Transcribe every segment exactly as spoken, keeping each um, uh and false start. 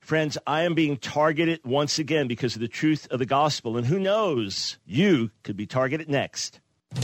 Friends, I am being targeted once again because of the truth of the gospel. And who knows, you could be targeted next.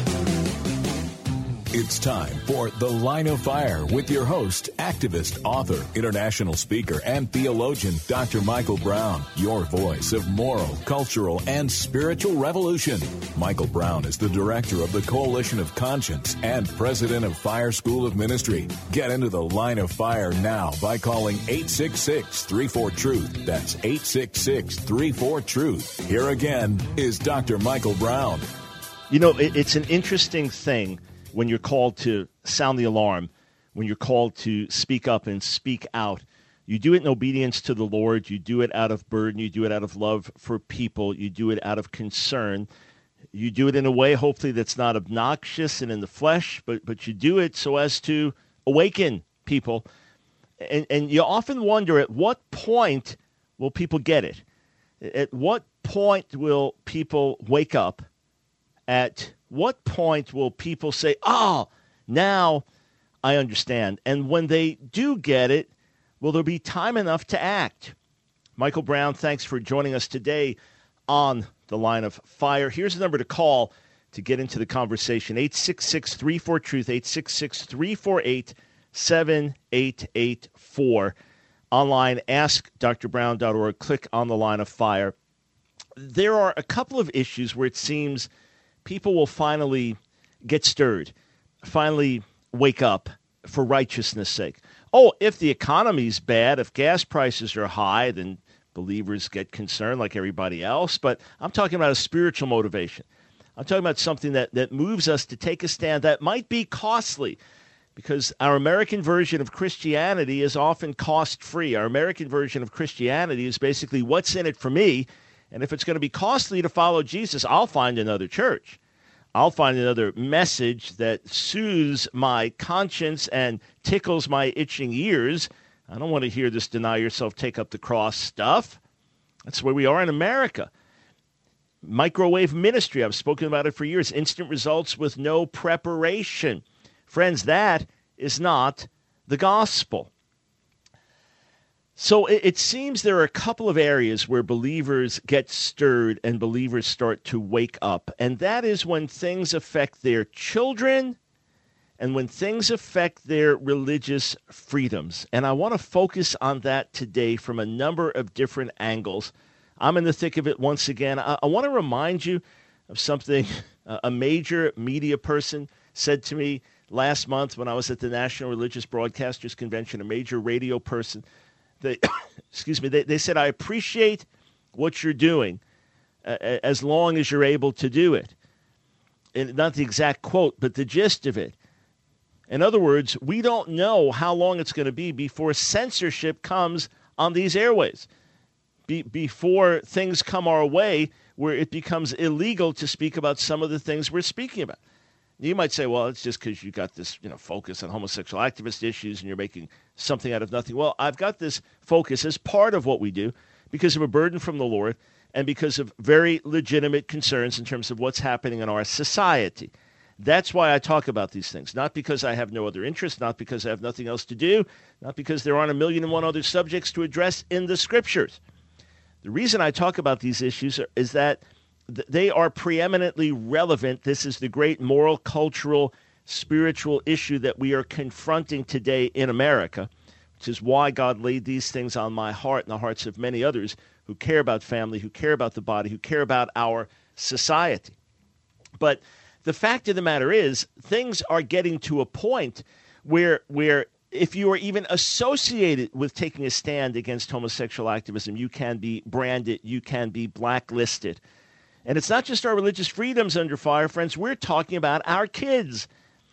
It's time for The Line of Fire with your host, activist, author, international speaker, and theologian, Doctor Michael Brown, your voice of moral, cultural, and spiritual revolution. Michael Brown is the director of the Coalition of Conscience and president of Fire School of Ministry. Get into The Line of Fire now by calling eight six six, three four, truth. That's eight six six, three four, truth. Here again is Doctor Michael Brown. You know, it's an interesting thing when you're called to sound the alarm, when you're called to speak up and speak out. You do it in obedience to the Lord. You do it out of burden. You do it out of love for people. You do it out of concern. You do it in a way, hopefully, that's not obnoxious and in the flesh, but but you do it so as to awaken people. And, and you often wonder, at what point will people get it? At what point will people wake up? At what point will people say, oh, now I understand? And when they do get it, will there be time enough to act? Michael Brown, thanks for joining us today on The Line of Fire. Here's the number to call to get into the conversation, eight six six, three four, truth, eight six six, three four eight, seven eight eight four. Online, ask d r brown dot org. Click on The Line of Fire. There are a couple of issues where it seems people will finally get stirred, finally wake up for righteousness' sake. Oh, if the economy's bad, if gas prices are high, then believers get concerned like everybody else. But I'm talking about a spiritual motivation. I'm talking about something that, that moves us to take a stand that might be costly, because our American version of Christianity is often cost-free. Our American version of Christianity is basically what's in it for me. And if it's going to be costly to follow Jesus, I'll find another church. I'll find another message that soothes my conscience and tickles my itching ears. I don't want to hear this deny yourself, take up the cross stuff. That's where we are in America. Microwave ministry, I've spoken about it for years. Instant results with no preparation. Friends, that is not the gospel. So it, it seems there are a couple of areas where believers get stirred and believers start to wake up. And that is when things affect their children and when things affect their religious freedoms. And I want to focus on that today from a number of different angles. I'm in the thick of it once again. I, I want to remind you of something a major media person said to me last month when I was at the National Religious Broadcasters Convention, a major radio person. They, excuse me, they, they said, I appreciate what you're doing uh, as long as you're able to do it. And not the exact quote, but the gist of it. In other words, we don't know how long it's going to be before censorship comes on these airways, be, before things come our way where it becomes illegal to speak about some of the things we're speaking about. You might say, well, it's just because you got this, you know, focus on homosexual activist issues and you're making something out of nothing. Well, I've got this focus as part of what we do because of a burden from the Lord and because of very legitimate concerns in terms of what's happening in our society. That's why I talk about these things, not because I have no other interest, not because I have nothing else to do, not because there aren't a million and one other subjects to address in the scriptures. The reason I talk about these issues is that they are preeminently relevant. This is the great moral, cultural, spiritual issue that we are confronting today in America, which is why God laid these things on my heart and the hearts of many others who care about family, who care about the body, who care about our society. But the fact of the matter is, things are getting to a point where where if you are even associated with taking a stand against homosexual activism, you can be branded, you can be blacklisted. And it's not just our religious freedoms under fire, friends. We're talking about our kids.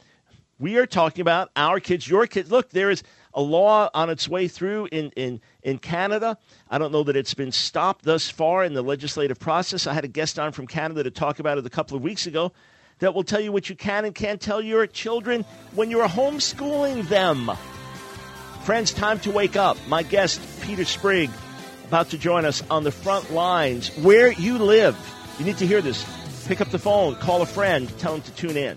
We are talking about our kids, your kids. Look, there is a law on its way through in, in, in Canada. I don't know that it's been stopped thus far in the legislative process. I had a guest on from Canada to talk about it a couple of weeks ago that will tell you what you can and can't tell your children when you're homeschooling them. Friends, time to wake up. My guest, Peter Sprigg, about to join us on the front lines. Where you live. You need to hear this. Pick up the phone, call a friend, tell them to tune in.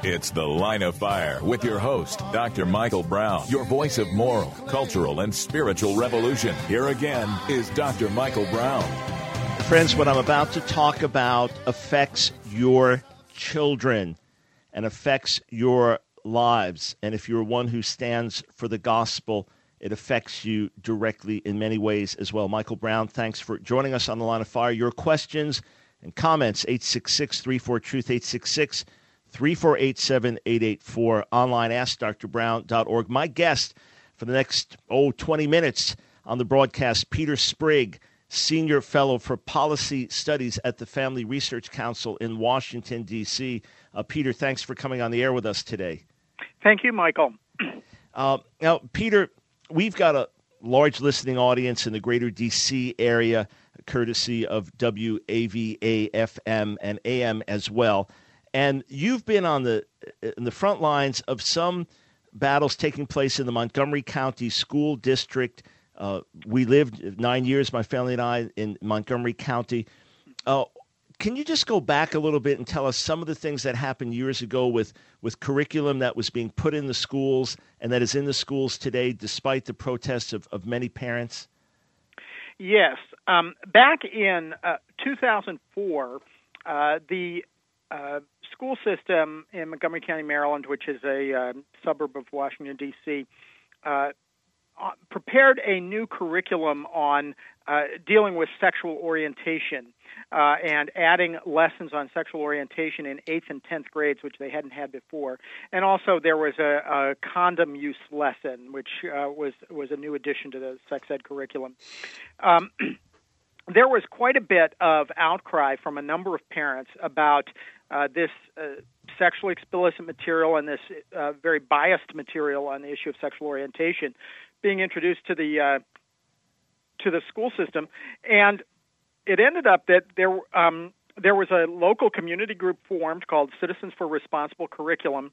It's The Line of Fire with your host, Doctor Michael Brown, your voice of moral, cultural, and spiritual revolution. Here again is Doctor Michael Brown. Friends, what I'm about to talk about affects your children and affects your lives. And if you're one who stands for the gospel, it affects you directly in many ways as well. Michael Brown, thanks for joining us on The Line of Fire. Your questions and comments, eight six six, three four, truth, eight six six, three four eight seven, eight eight four. Online, ask dr brown dot org. My guest for the next, oh, twenty minutes on the broadcast, Peter Sprigg, Senior Fellow for Policy Studies at the Family Research Council in Washington, D C Uh, Peter, thanks for coming on the air with us today. Thank you, Michael. Uh, now, Peter, we've got a large listening audience in the greater D C area, courtesy of W A V A F M and A M as well. And you've been on the in the front lines of some battles taking place in the Montgomery County School District. Uh, we lived nine years, my family and I, in Montgomery County. Uh, can you just go back a little bit and tell us some of the things that happened years ago with, with curriculum that was being put in the schools and that is in the schools today, despite the protests of, of many parents? Yes. Um, back in uh, two thousand four, uh, the uh, school system in Montgomery County, Maryland, which is a uh, suburb of Washington, D C, uh, prepared a new curriculum on uh, dealing with sexual orientation uh, and adding lessons on sexual orientation in eighth and tenth grades, which they hadn't had before. And also there was a, a condom use lesson, which uh, was, was a new addition to the sex ed curriculum. Um, there was quite a bit of outcry from a number of parents about uh, this uh, sexually explicit material and this uh, very biased material on the issue of sexual orientation being introduced to the uh, to the school system, and it ended up that there um, there was a local community group formed called Citizens for Responsible Curriculum,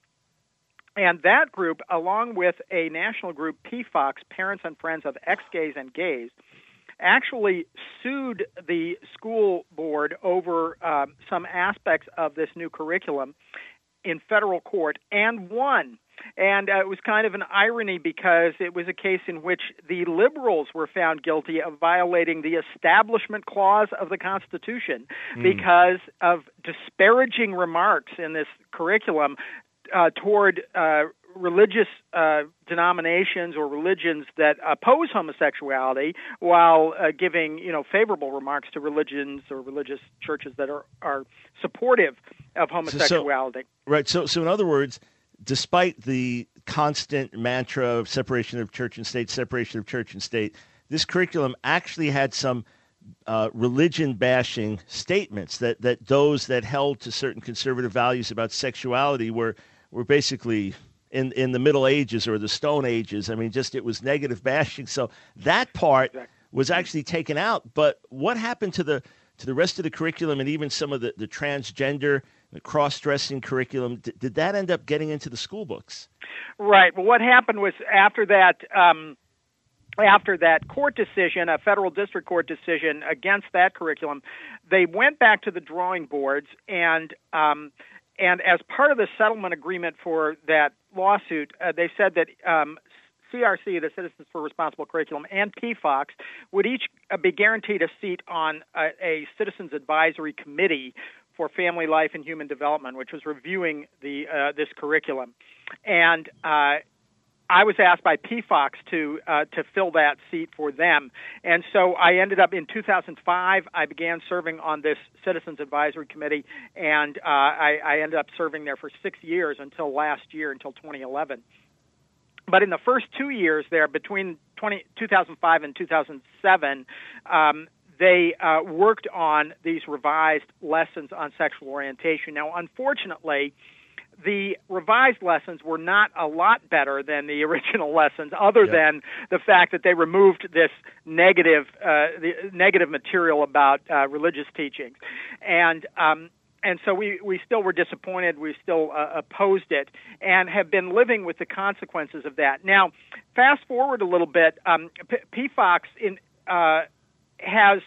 and that group, along with a national group, P F O C, Parents and Friends of Ex-Gays and Gays, actually sued the school board over uh, some aspects of this new curriculum in federal court and won. And uh, it was kind of an irony because it was a case in which the liberals were found guilty of violating the Establishment Clause of the Constitution mm. because of disparaging remarks in this curriculum uh, toward uh, religious uh, denominations or religions that oppose homosexuality, while uh, giving, you know, favorable remarks to religions or religious churches that are, are supportive of homosexuality. So, so, right. So, so in other words, despite the constant mantra of separation of church and state, separation of church and state, this curriculum actually had some uh, religion-bashing statements that, that those that held to certain conservative values about sexuality were were basically in, in the Middle Ages or the Stone Ages. I mean, just it was negative bashing. So that part exactly. was actually taken out. But what happened to the to the rest of the curriculum and even some of the, the transgender, the cross-dressing curriculum? Did, did that end up getting into the school books? Right. Well, what happened was after that, um, after that court decision, a federal district court decision against that curriculum, they went back to the drawing boards, and um, and as part of the settlement agreement for that lawsuit, uh, they said that um, C R C, the Citizens for Responsible Curriculum, and P F O C would each be guaranteed a seat on a, a Citizens Advisory Committee for Family Life and Human Development, which was reviewing the uh, this curriculum. And uh, I was asked by P F O C to uh, to fill that seat for them. And so I ended up in two thousand five, I began serving on this Citizens Advisory Committee, and uh, I, I ended up serving there for six years until last year, until twenty eleven. But in the first two years there, between two thousand five and two thousand seven, um, they uh, worked on these revised lessons on sexual orientation. Now, unfortunately, the revised lessons were not a lot better than the original lessons, other yeah. than the fact that they removed this negative, uh, the negative material about uh, religious teachings. And um, And so we, we still were disappointed. We still uh, opposed it and have been living with the consequences of that. Now, fast forward a little bit, um, P- P F O C in, uh, has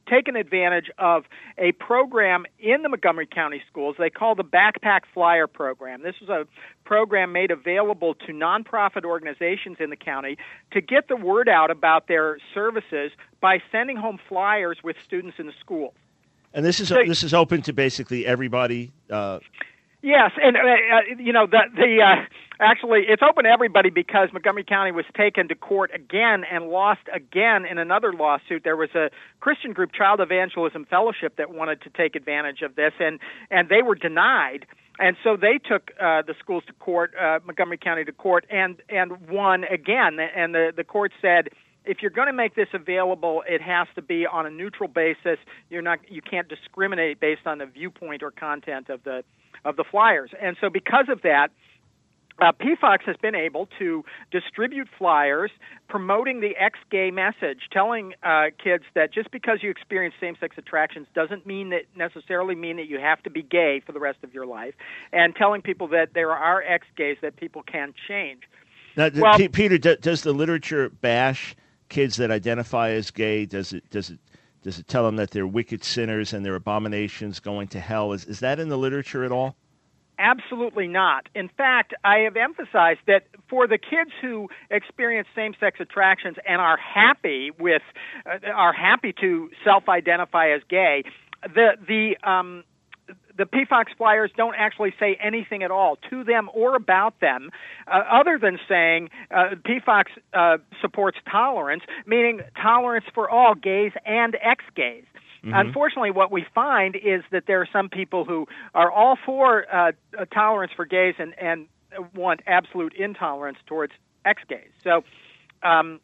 taken advantage of a program in the Montgomery County schools they call the Backpack Flyer program. This was a program made available to nonprofit organizations in the county to get the word out about their services by sending home flyers with students in the schools. And this is So- this is open to basically everybody. Uh, Yes, and uh, uh, you know the the uh, actually it's open to everybody because Montgomery County was taken to court again and lost again in another lawsuit. There was a Christian group, Child Evangelism Fellowship, that wanted to take advantage of this, and and they were denied. And so they took uh, the schools to court, uh, Montgomery County to court, and and won again. And the the court said, if you're going to make this available, it has to be on a neutral basis. You're not you can't discriminate based on the viewpoint or content of the of the flyers. And so because of that, uh, P F O X has been able to distribute flyers promoting the ex-gay message, telling uh, kids that just because you experience same-sex attractions doesn't mean that necessarily mean that you have to be gay for the rest of your life, and telling people that there are ex-gays that people can change. now, Well- P- Peter, do, does the literature bash kids that identify as gay? Does it does it does it tell them that they're wicked sinners and they're abominations going to hell? Is is that in the literature at all? Absolutely not. In fact, I have emphasized that for the kids who experience same-sex attractions and are happy with, uh, are happy to self-identify as gay, the the um, the P F O X flyers don't actually say anything at all to them or about them, uh, other than saying uh, P F O X uh, supports tolerance, meaning tolerance for all, gays and ex-gays. Mm-hmm. Unfortunately, what we find is that there are some people who are all for uh, tolerance for gays and, and want absolute intolerance towards ex-gays. So, um,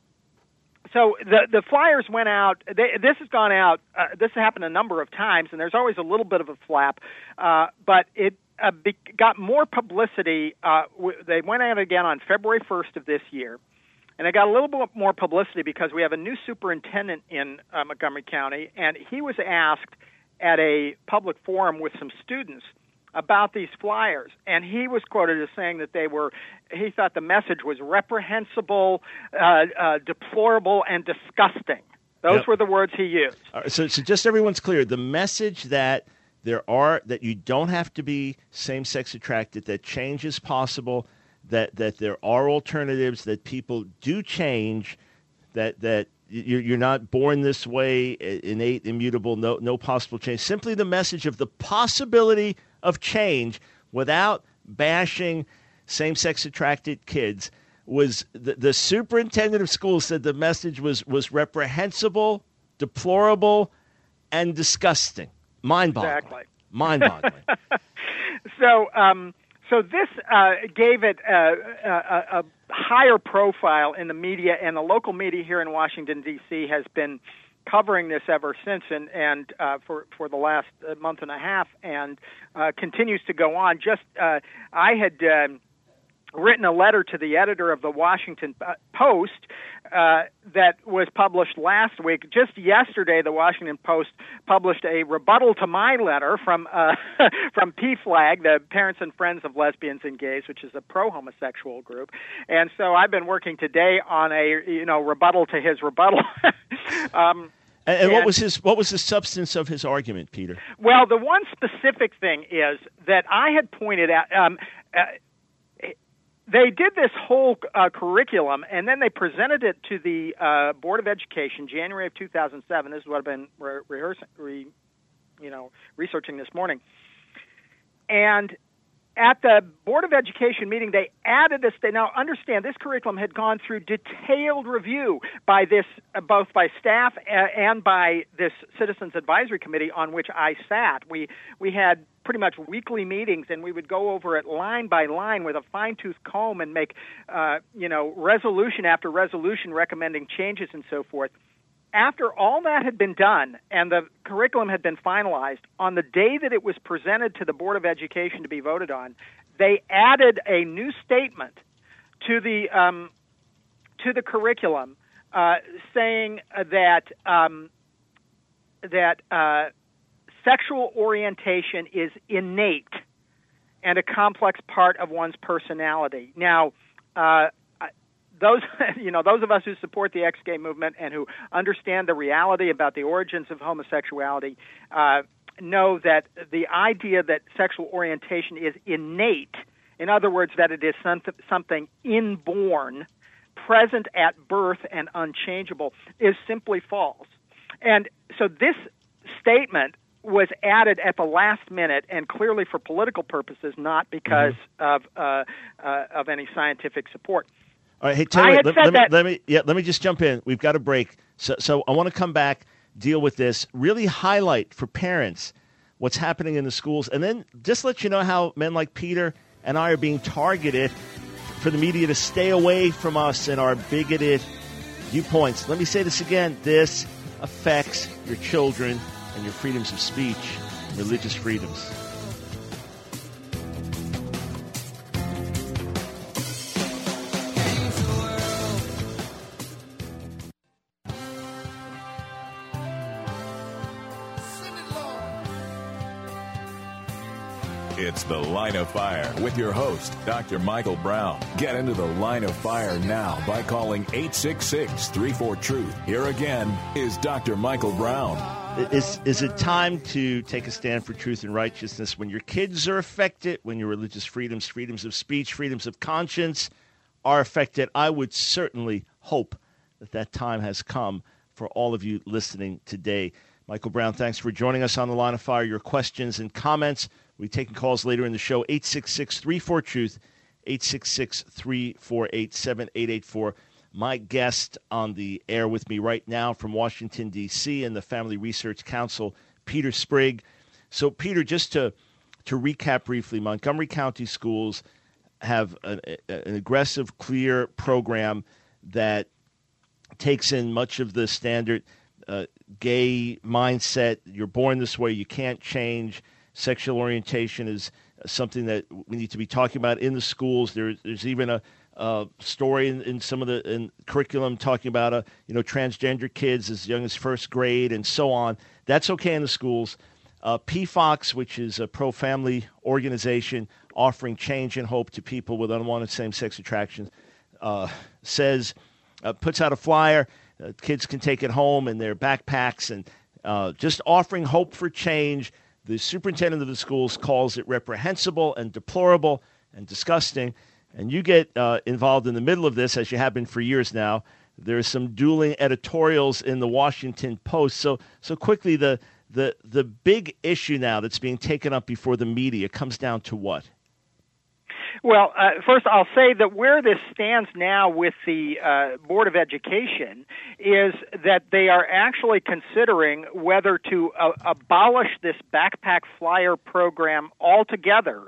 so the the flyers went out. They, this has gone out. Uh, this has happened a number of times, and there's always a little bit of a flap. Uh, but it uh, be, got more publicity. Uh, w- they went out again on February first of this year. And it got a little bit more publicity because we have a new superintendent in uh, Montgomery County, and he was asked at a public forum with some students about these flyers. And he was quoted as saying that they were, he thought the message was reprehensible, uh, uh, deplorable, and disgusting. Those Yep. were the words he used. All right, so, so just everyone's clear, the message that there are that you don't have to be same-sex attracted, that change is possible, that that there are alternatives, that people do change, that that you're you're not born this way, innate, immutable, no no possible change. Simply the message of the possibility of change without bashing same-sex attracted kids was the, the superintendent of schools said the message was was reprehensible, deplorable, and disgusting, mind-boggling, Exactly. mind-boggling. So, um, so this uh, gave it a, a, a higher profile in the media, and the local media here in Washington, D C has been covering this ever since, and, and uh, for for the last month and a half, and uh, continues to go on. Just uh, I had um, written a letter to the editor of the Washington Post uh, that was published last week. Just yesterday, the Washington Post published a rebuttal to my letter from uh, from P FLAG, the Parents and Friends of Lesbians and Gays, which is a pro-homosexual group. And so I've been working today on a you know rebuttal to his rebuttal. um, And, and what And- was his what was the substance of his argument, Peter? Well, the one specific thing is that I had pointed out. Um, uh, They did this whole uh, curriculum, and then they presented it to the uh, Board of Education, January of two thousand seven. This is what I've been re- rehearsing, re, you know, researching this morning. And at the Board of Education meeting, they added this. Now, understand, this curriculum had gone through detailed review by this, uh, both by staff and by this Citizens Advisory Committee on which I sat. We we had pretty much weekly meetings, and we would go over it line by line with a fine-tooth comb and make, uh, you know, resolution after resolution recommending changes and so forth. After all that had been done and the curriculum had been finalized, on the day that it was presented to the Board of Education to be voted on, they added a new statement to the um, to the curriculum uh, saying that um, that uh, sexual orientation is innate and a complex part of one's personality. Now, uh, those, you know, those of us who support the ex-gay movement and who understand the reality about the origins of homosexuality uh, know that the idea that sexual orientation is innate, in other words, that it is something inborn, present at birth and unchangeable, is simply false. And so this statement was added at the last minute and clearly for political purposes, not because mm-hmm. of uh, uh, of any scientific support. All right, hey, Taylor, let, let, me, let me yeah, let me just jump in. We've got a break, so so I want to come back, deal with this, really highlight for parents what's happening in the schools, and then just let you know how men like Peter and I are being targeted for the media to stay away from us and our bigoted viewpoints. Let me say this again. This affects your children and your freedoms of speech, religious freedoms. It's The Line of Fire with your host, Doctor Michael Brown. Get into The Line of Fire now by calling eight six six, three four, truth. Here again is Doctor Michael Brown. Is, is it time to take a stand for truth and righteousness when your kids are affected, when your religious freedoms, freedoms of speech, freedoms of conscience are affected? I would certainly hope that that time has come for all of you listening today. Michael Brown, thanks for joining us on The Line of Fire. Your questions and comments, we'll be taking calls later in the show, eight six six, three four, truth, eight six six, three four eight, seven eight eight four. My guest on the air with me right now from Washington, D C and the Family Research Council, Peter Sprigg. So, Peter, just to to recap briefly, Montgomery County Schools have an, an aggressive, clear program that takes in much of the standard uh, gay mindset. You're born this way, you can't change. Sexual orientation is something that we need to be talking about in the schools. There, there's even a Uh, story in, in some of the in curriculum talking about uh, you know transgender kids as young as first grade and so on. That's okay in the schools. Uh, P FOX, which is a pro-family organization offering change and hope to people with unwanted same-sex attractions, uh, says uh, puts out a flyer. Uh, kids can take it home in their backpacks and uh, just offering hope for change. The superintendent of the schools calls it reprehensible and deplorable and disgusting. And you get uh, involved in the middle of this, as you have been for years now. There's some dueling editorials in the Washington Post. So, so quickly, the the the big issue now that's being taken up before the media comes down to what? Well, uh, first I'll say that where this stands now with the uh, Board of Education is that they are actually considering whether to uh, abolish this backpack flyer program altogether,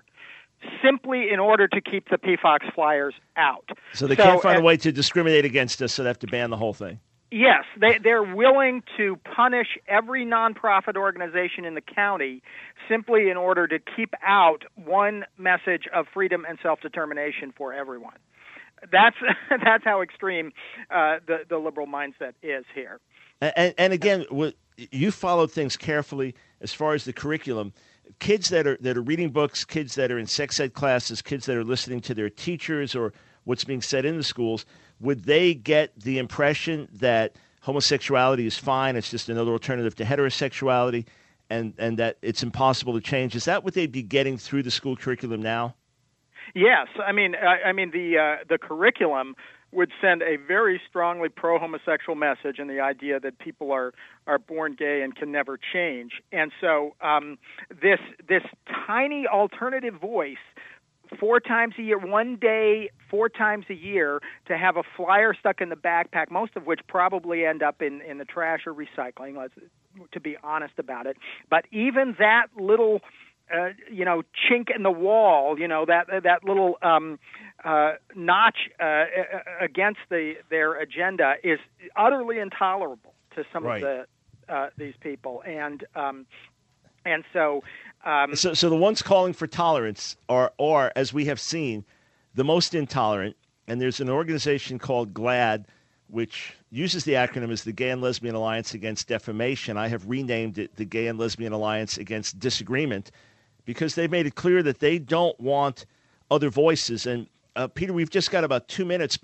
simply in order to keep the P FOX flyers out. So they so, can't find uh, a way to discriminate against us, so they have to ban the whole thing. Yes, they, they're willing to punish every nonprofit organization in the county simply in order to keep out one message of freedom and self-determination for everyone. That's that's how extreme uh, the, the liberal mindset is here. And, and again, you followed things carefully as far as the curriculum. Kids that are that are reading books, kids that are in sex ed classes, kids that are listening to their teachers or what's being said in the schools, would they get the impression that homosexuality is fine, it's just another alternative to heterosexuality, and, and that it's impossible to change? Is that what they'd be getting through the school curriculum now? Yes. I mean, I, I mean the uh, the curriculum would send a very strongly pro-homosexual message and the idea that people are, are born gay and can never change. And so um, this this tiny alternative voice, four times a year, one day, four times a year, to have a flyer stuck in the backpack, most of which probably end up in, in the trash or recycling, let's, to be honest about it. But even that little Uh, you know, chink in the wall, you know, that that little um, uh, notch uh, against the their agenda is utterly intolerable to some right. of the uh, these people, and um, and so, um, so so the ones calling for tolerance are are, as we have seen, the most intolerant. And there's an organization called GLAAD, which uses the acronym as the Gay and Lesbian Alliance Against Defamation. I have renamed it the Gay and Lesbian Alliance Against Disagreement, because they've made it clear that they don't want other voices. And, uh, Peter, we've just got about two minutes, but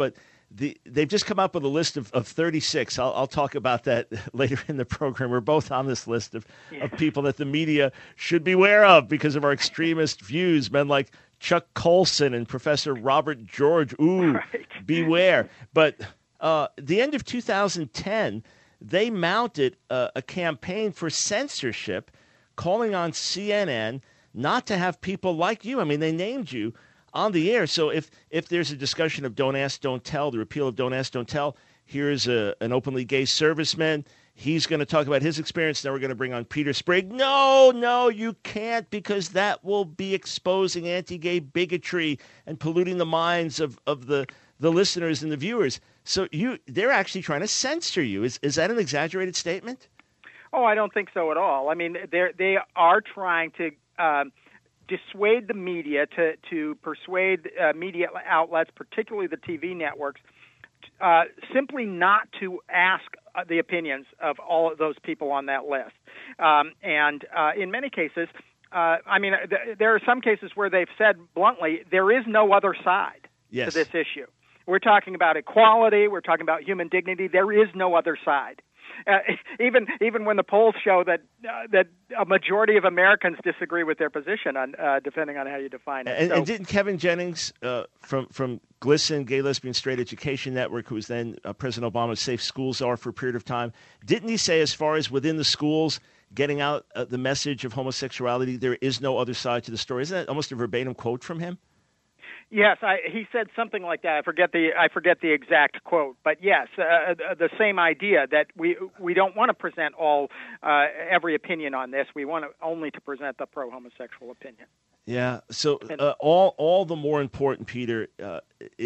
the they've just come up with a list of, of thirty-six. I'll, I'll talk about that later in the program. We're both on this list of, yeah. of people that the media should beware of because of our extremist views. Men like Chuck Colson and Professor Robert George. Ooh, right. Beware. But uh, the end of two thousand ten, they mounted a, a campaign for censorship, calling on C N N not to have people like you. I mean, they named you on the air. So if if there's a discussion of Don't Ask, Don't Tell, the repeal of Don't Ask, Don't Tell, here's a, an openly gay serviceman. He's going to talk about his experience. Now we're going to bring on Peter Sprigg. No, no, you can't, because that will be exposing anti-gay bigotry and polluting the minds of, of the, the listeners and the viewers. So you they're actually trying to censor you. Is is that an exaggerated statement? Oh, I don't think so at all. I mean, they they are trying to um, dissuade the media, to, to persuade uh, media outlets, particularly the T V networks, uh, simply not to ask uh, the opinions of all of those people on that list. Um, and uh, in many cases, uh, I mean, th- there are some cases where they've said bluntly, there is no other side yes. to this issue. We're talking about equality. We're talking about human dignity. There is no other side. Uh, even even when the polls show that uh, that a majority of Americans disagree with their position, on uh, depending on how you define it. And, so, and didn't Kevin Jennings uh, from from GLSEN, Gay Lesbian Straight Education Network, who was then uh, President Obama's Safe Schools Czar for a period of time, didn't he say, as far as within the schools, getting out uh, the message of homosexuality, there is no other side to the story? Isn't that almost a verbatim quote from him? Yes, I, he said something like that. I forget the I forget the exact quote, but yes, uh, the same idea that we we don't want to present all uh, every opinion on this. We want to, only to present the pro-homosexual opinion. Yeah. So uh, all all the more important, Peter, uh,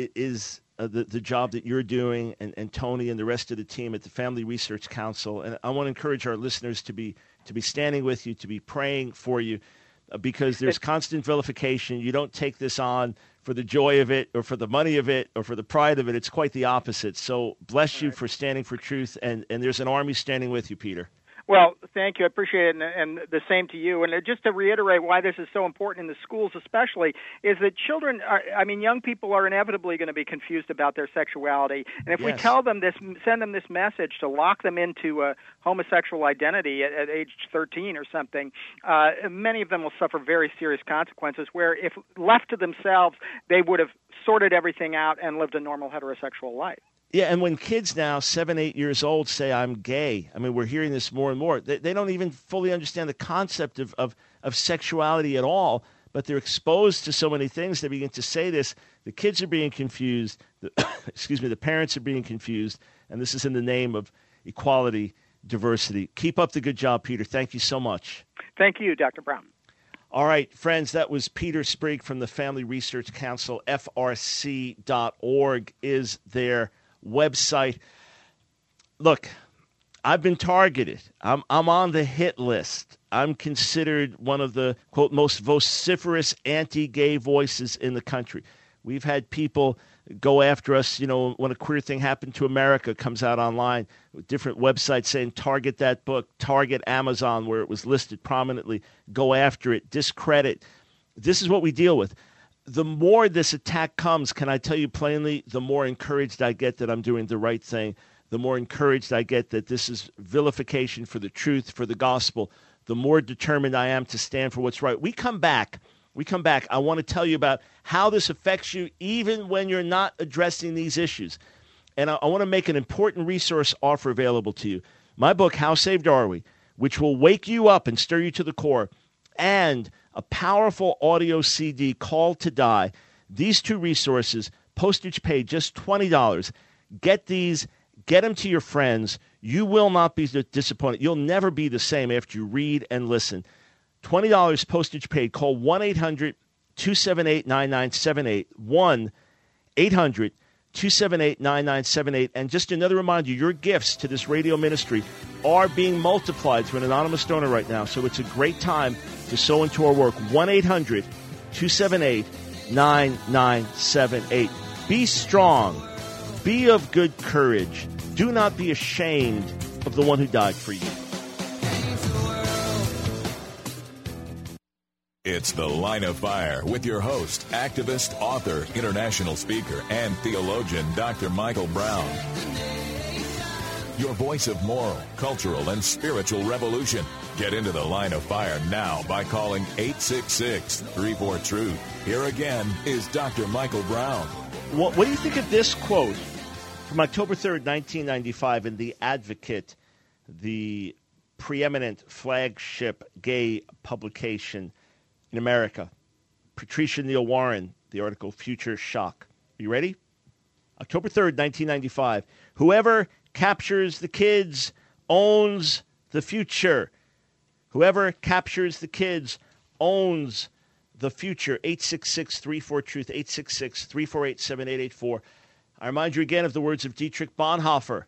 is uh, the the job that you're doing, and, and Tony and the rest of the team at the Family Research Council. And I want to encourage our listeners to be to be standing with you, to be praying for you, uh, because there's constant vilification. You don't take this on for the joy of it, or for the money of it, or for the pride of it. It's quite the opposite. So bless you for standing for truth, and, and there's an army standing with you, Peter. Well, thank you. I appreciate it, and, and the same to you. And just to reiterate why this is so important in the schools especially, is that children are, I mean, young people are inevitably going to be confused about their sexuality. And if yes. we tell them this, send them this message to lock them into a homosexual identity at, at age thirteen or something, uh, many of them will suffer very serious consequences, where if left to themselves, they would have sorted everything out and lived a normal heterosexual life. Yeah, and when kids now, seven, eight years old, say, I'm gay, I mean, we're hearing this more and more. They, they don't even fully understand the concept of, of, of sexuality at all, but they're exposed to so many things. They begin to say this. The kids are being confused. The, excuse me, the parents are being confused, and this is in the name of equality, diversity. Keep up the good job, Peter. Thank you so much. Thank you, Doctor Brown. All right, friends, that was Peter Sprigg from the Family Research Council. F R C dot org is their website. Look, I've been targeted. I'm I'm on the hit list. I'm considered one of the, quote, most vociferous anti-gay voices in the country. We've had people go after us, you know, when A Queer Thing Happened to America comes out online, different websites saying target that book, target Amazon where it was listed prominently, go after it, discredit. This is what we deal with. The more this attack comes, can I tell you plainly, the more encouraged I get that I'm doing the right thing, the more encouraged I get that this is vilification for the truth, for the gospel, the more determined I am to stand for what's right. We come back. We come back. I want to tell you about how this affects you even when you're not addressing these issues. And I, I want to make an important resource offer available to you. My book, How Saved Are We?, which will wake you up and stir you to the core, and a powerful audio C D, Called to Die. These two resources, postage paid, just twenty dollars. Get these, get them to your friends. You will not be disappointed. You'll never be the same after you read and listen. twenty dollars postage paid. Call one eight hundred two seven eight nine nine seven eight. one eight hundred two seven eight nine nine seven eight. And just another reminder, your gifts to this radio ministry are being multiplied to an anonymous donor right now. So it's a great time to sow into our work. one eight hundred two seven eight nine nine seven eight. Be strong. Be of good courage. Do not be ashamed of the one who died for you. It's The Line of Fire with your host, activist, author, international speaker, and theologian, Doctor Michael Brown. Your voice of moral, cultural, and spiritual revolution. Get into The Line of Fire now by calling eight six six, three four, truth. Here again is Doctor Michael Brown. What, what do you think of this quote from October third, nineteen ninety-five in The Advocate, the preeminent flagship gay publication in America? Patricia Neal Warren, the article Future Shock. Are you ready? October third, nineteen ninety-five. Whoever captures the kids owns the future. Whoever captures the kids owns the future. eight six six, three four, truth, eight six six, three four eight, seven eight eight four. I remind you again of the words of Dietrich Bonhoeffer.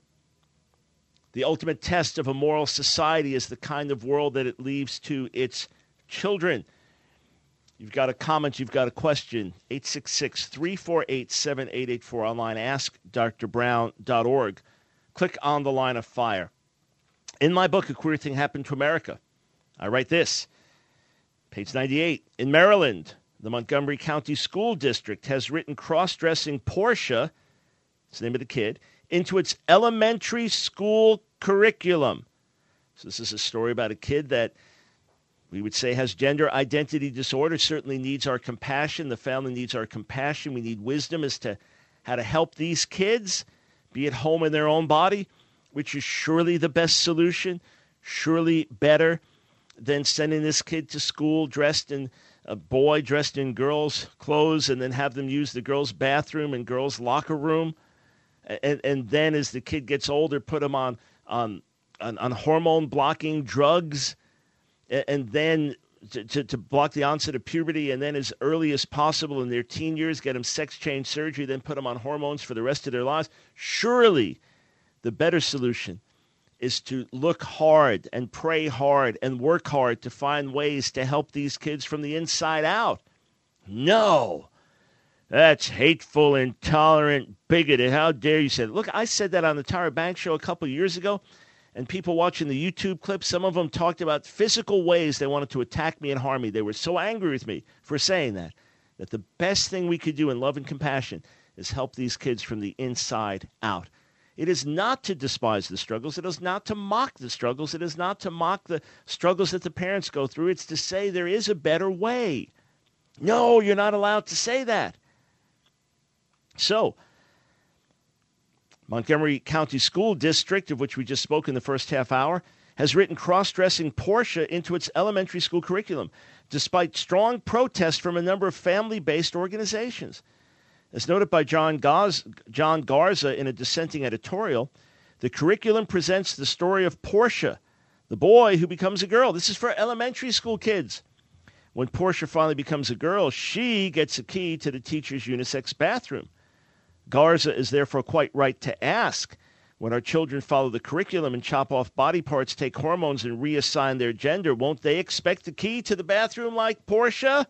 The ultimate test of a moral society is the kind of world that it leaves to its children. You've got a comment, you've got a question. eight six six, three four eight, seven eight eight four. Online, ask dr brown dot org. Click on the Line of Fire. In my book, A Queer Thing Happened to America, I write this. Page ninety-eight. In Maryland, the Montgomery County School District has written cross-dressing Portia, that's the name of the kid, into its elementary school curriculum. So this is a story about a kid that we would say has gender identity disorder, certainly needs our compassion. The family needs our compassion. We need wisdom as to how to help these kids be at home in their own body, which is surely the best solution, surely better than sending this kid to school dressed in a boy, dressed in girls' clothes, and then have them use the girls' bathroom and girls' locker room. And, and then as the kid gets older, put them on, on, on, on hormone-blocking drugs, and then to, to, to block the onset of puberty, and then as early as possible in their teen years, get them sex change surgery, then put them on hormones for the rest of their lives. Surely the better solution is to look hard and pray hard and work hard to find ways to help these kids from the inside out. No, that's hateful, intolerant, bigoted. How dare you say that? Look, I said that on the Tyra Banks show a couple years ago. And people watching the YouTube clips, some of them talked about physical ways they wanted to attack me and harm me. They were so angry with me for saying that, that the best thing we could do in love and compassion is help these kids from the inside out. It is not to despise the struggles. It is not to mock the struggles. It is not to mock the struggles that the parents go through. It's to say there is a better way. No, you're not allowed to say that. So, Montgomery County School District, of which we just spoke in the first half hour, has written cross-dressing Portia into its elementary school curriculum, despite strong protest from a number of family-based organizations. As noted by John, Gaz- John Garza in a dissenting editorial, the curriculum presents the story of Portia, the boy who becomes a girl. This is for elementary school kids. When Portia finally becomes a girl, she gets a key to the teacher's unisex bathroom. Garza is therefore quite right to ask, when our children follow the curriculum and chop off body parts, take hormones, and reassign their gender, won't they expect a key to the bathroom like Portia?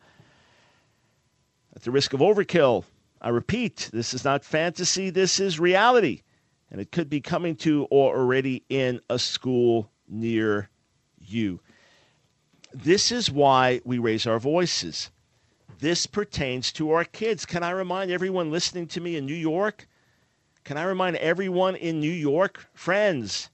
At the risk of overkill, I repeat, this is not fantasy, this is reality. And it could be coming to or already in a school near you. This is why we raise our voices. This pertains to our kids. Can I remind everyone listening to me in New York? Can I remind everyone in New York? Friends,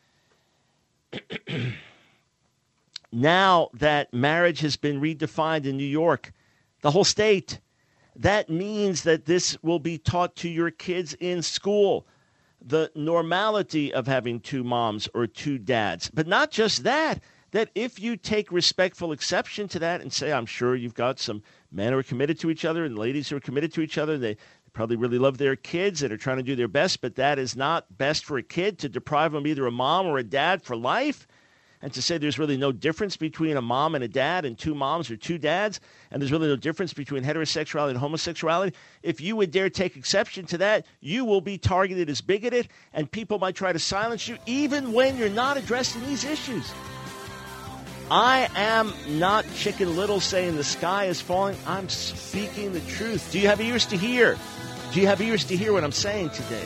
now that marriage has been redefined in New York, the whole state, that means that this will be taught to your kids in school. The normality of having two moms or two dads. But not just that, that if you take respectful exception to that and say, I'm sure you've got some men who are committed to each other and ladies who are committed to each other, they probably really love their kids and are trying to do their best, but that is not best for a kid to deprive them either a mom or a dad for life, and to say there's really no difference between a mom and a dad and two moms or two dads, and there's really no difference between heterosexuality and homosexuality. If you would dare take exception to that, you will be targeted as bigoted, and people might try to silence you even when you're not addressing these issues. I am not Chicken Little saying the sky is falling. I'm speaking the truth. Do you have ears to hear? Do you have ears to hear what I'm saying today?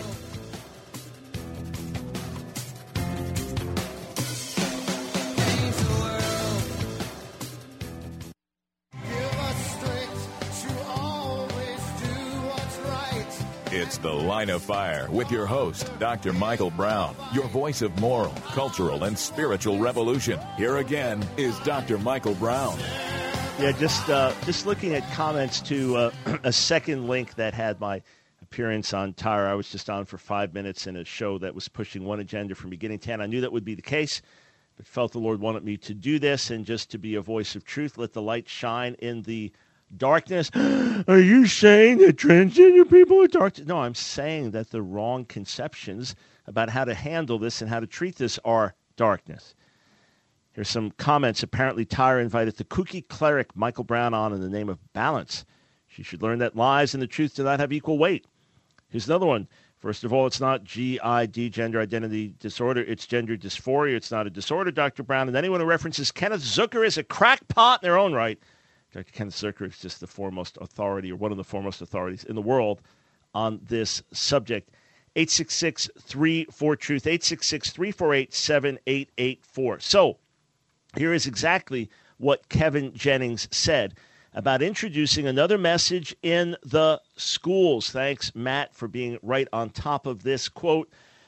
It's The Line of Fire with your host, Doctor Michael Brown, your voice of moral, cultural, and spiritual revolution. Here again is Doctor Michael Brown. Yeah, just uh, just looking at comments to uh, a second link that had my appearance on Tyra. I was just on for five minutes in a show that was pushing one agenda from beginning to end. I knew that would be the case, but felt the Lord wanted me to do this and just to be a voice of truth. Let the light shine in the darkness. Are you saying that transgender people are dark? No, I'm saying that the wrong conceptions about how to handle this and how to treat this are darkness. Here's some comments. Apparently, Tyra invited the kooky cleric Michael Brown on in the name of balance. She should learn that lies and the truth do not have equal weight. Here's another one. First of all, it's not G I D, gender identity disorder. It's gender dysphoria. It's not a disorder, Doctor Brown. And anyone who references Kenneth Zucker as a crackpot in their own right, Doctor Kenneth Zucker is just the foremost authority or one of the foremost authorities in the world on this subject. eight six six, three four, truth, eight six six, three four eight, seven eight eight four. So, here is exactly what Kevin Jennings said about introducing another message in the schools. Thanks, Matt, for being right on top of this quote.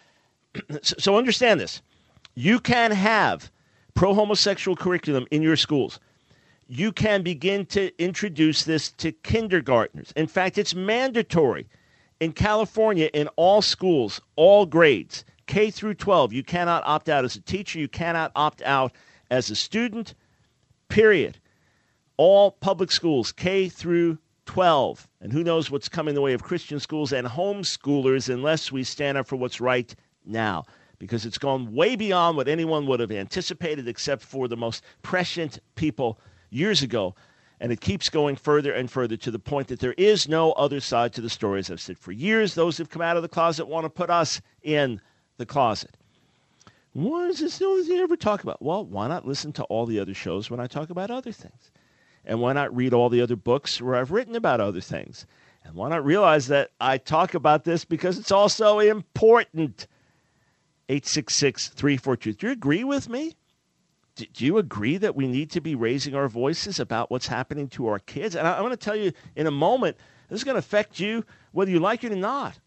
So understand this. You can have pro-homosexual curriculum in your schools. You can begin to introduce this to kindergartners. In fact, it's mandatory in California in all schools, all grades, K through twelve. You cannot opt out as a teacher. You cannot opt out as a student, period. All public schools, K through twelve. And who knows what's coming the way of Christian schools and homeschoolers unless we stand up for what's right now. Because it's gone way beyond what anyone would have anticipated except for the most prescient people years ago. And it keeps going further and further to the point that there is no other side to the story. As I've said for years, those who've come out of the closet want to put us in the closet. What is this the only thing I ever talk about? Well, why not listen to all the other shows when I talk about other things? And why not read all the other books where I've written about other things? And why not realize that I talk about this because it's also important? eight six six, three four two. Do you agree with me? Do you agree that we need to be raising our voices about what's happening to our kids? And I'm going to tell you in a moment, this is going to affect you whether you like it or not.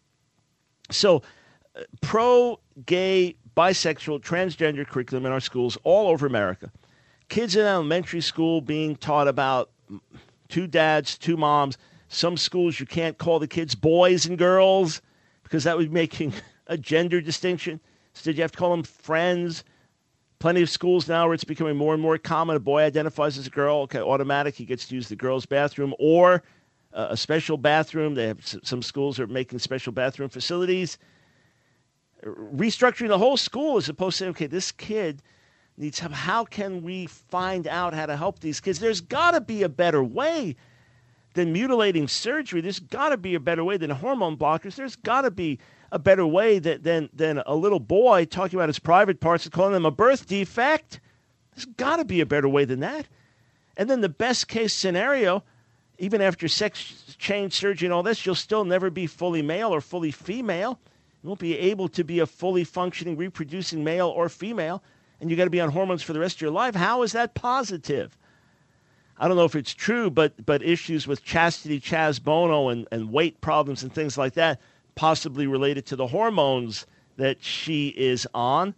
So uh, pro-gay, bisexual, transgender curriculum in our schools all over America. Kids in elementary school being taught about two dads, two moms. Some schools you can't call the kids boys and girls because that would be making a gender distinction. Instead, you have to call them friends. Plenty of schools now where it's becoming more and more common. A boy identifies as a girl. Okay, automatic. He gets to use the girls' bathroom or uh, a special bathroom. They have some schools are making special bathroom facilities. Restructuring the whole school as opposed to saying, okay, this kid needs help. How can we find out how to help these kids? There's got to be a better way than mutilating surgery. There's got to be a better way than hormone blockers. There's got to be a better way that, than, than a little boy talking about his private parts and calling them a birth defect. There's got to be a better way than that. And then the best case scenario, even after sex change surgery and all this, you'll still never be fully male or fully female. You won't be able to be a fully functioning, reproducing male or female, and you got to be on hormones for the rest of your life. How is that positive? I don't know if it's true, but but issues with Chastity Chaz Bono and, and weight problems and things like that, possibly related to the hormones that she is on.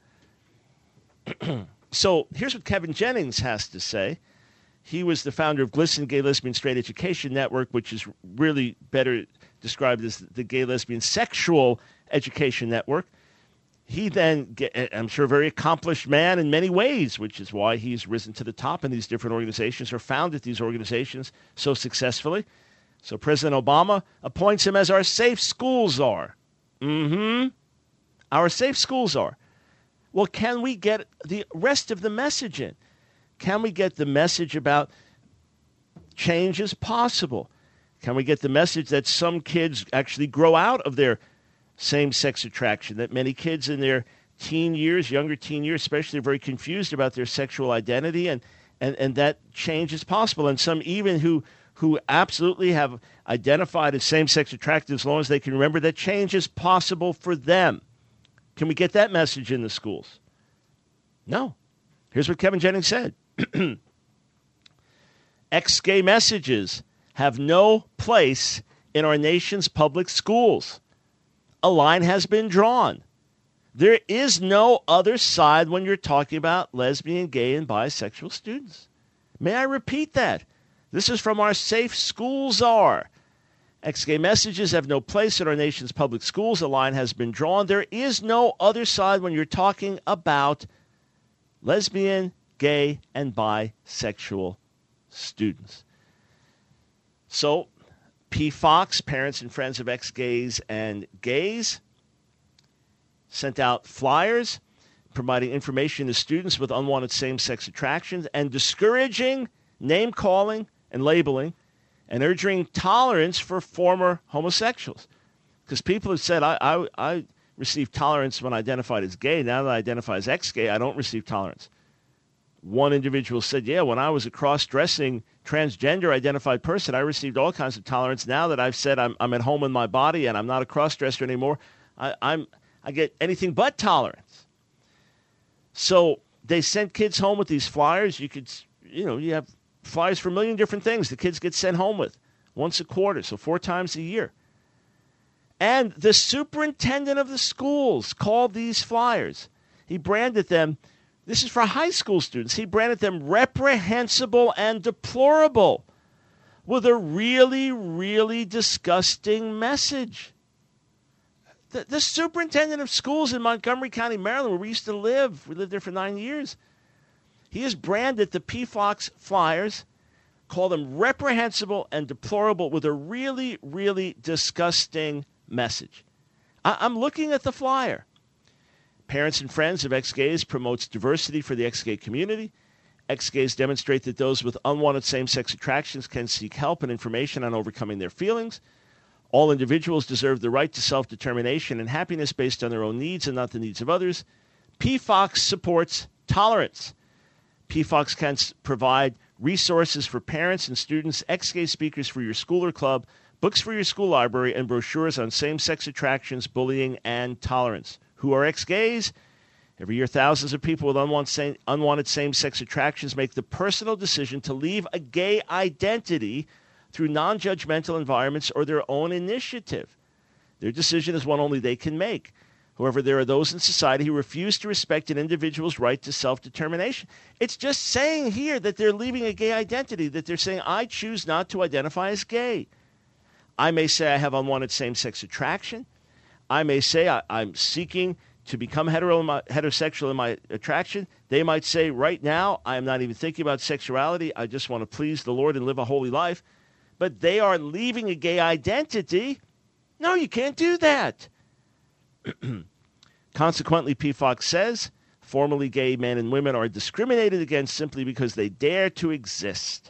So here's what Kevin Jennings has to say. He was the founder of GLSEN, Gay Lesbian Straight Education Network, which is really better described as the Gay Lesbian Sexual Education Network. He then, I'm sure, a very accomplished man in many ways, which is why he's risen to the top in these different organizations or founded these organizations so successfully. So President Obama appoints him as our safe schools are. Mm-hmm. Our safe schools are. Well, can we get the rest of the message in? Can we get the message about change is possible? Can we get the message that some kids actually grow out of their same-sex attraction, that many kids in their teen years, younger teen years especially, are very confused about their sexual identity, and, and, and that change is possible. And some even who who absolutely have identified as same-sex attracted as long as they can remember, that change is possible for them. Can we get that message in the schools? No. Here's what Kevin Jennings said. Ex-gay messages have no place in our nation's public schools. a line has been drawn. There is no other side when you're talking about lesbian, gay, and bisexual students. May I repeat that? This is from our Safe School Czar. Ex-gay messages have no place in our nation's public schools. A line has been drawn. There is no other side when you're talking about lesbian, gay, and bisexual students. So, P. Fox, Parents and Friends of Ex-Gays and Gays, sent out flyers providing information to students with unwanted same-sex attractions and discouraging name-calling and labeling and urging tolerance for former homosexuals. Because people have said, I, I, I received tolerance when I identified as gay. Now that I identify as ex-gay, I don't receive tolerance. One individual said, yeah, when I was a cross-dressing, transgender-identified person, I received all kinds of tolerance. Now that I've said I'm, I'm at home in my body and I'm not a cross-dresser anymore, I, I'm, I get anything but tolerance. So they sent kids home with these flyers. You could, you know, you have flyers for a million different things the kids get sent home with once a quarter, so four times a year. And the superintendent of the schools called these flyers. He branded them, this is for high school students, he branded them reprehensible and deplorable with a really, really disgusting message. The, the superintendent of schools in Montgomery County, Maryland, where we used to live, we lived there for nine years, he has branded the P. Fox flyers, called them reprehensible and deplorable with a really, really disgusting message. I- I'm looking at the flyer. Parents and Friends of Ex-Gays promotes diversity for the ex-gay community. Ex-gays demonstrate that those with unwanted same-sex attractions can seek help and information on overcoming their feelings. All individuals deserve the right to self-determination and happiness based on their own needs and not the needs of others. P. Fox supports tolerance. P. Fox can provide resources for parents and students, ex-gay speakers for your school or club, books for your school library, and brochures on same-sex attractions, bullying, and tolerance. Who are ex-gays? Every year, thousands of people with unwanted, unwanted same-sex attractions make the personal decision to leave a gay identity through non-judgmental environments or their own initiative. Their decision is one only they can make. However, there are those in society who refuse to respect an individual's right to self-determination. It's just saying here that they're leaving a gay identity, that they're saying, I choose not to identify as gay. I may say I have unwanted same-sex attraction. I may say I, I'm seeking to become hetero in my, heterosexual in my attraction. They might say, right now, I am not even thinking about sexuality. I just want to please the Lord and live a holy life. But they are leaving a gay identity. No, you can't do that. Consequently, P. Fox says, formerly gay men and women are discriminated against simply because they dare to exist.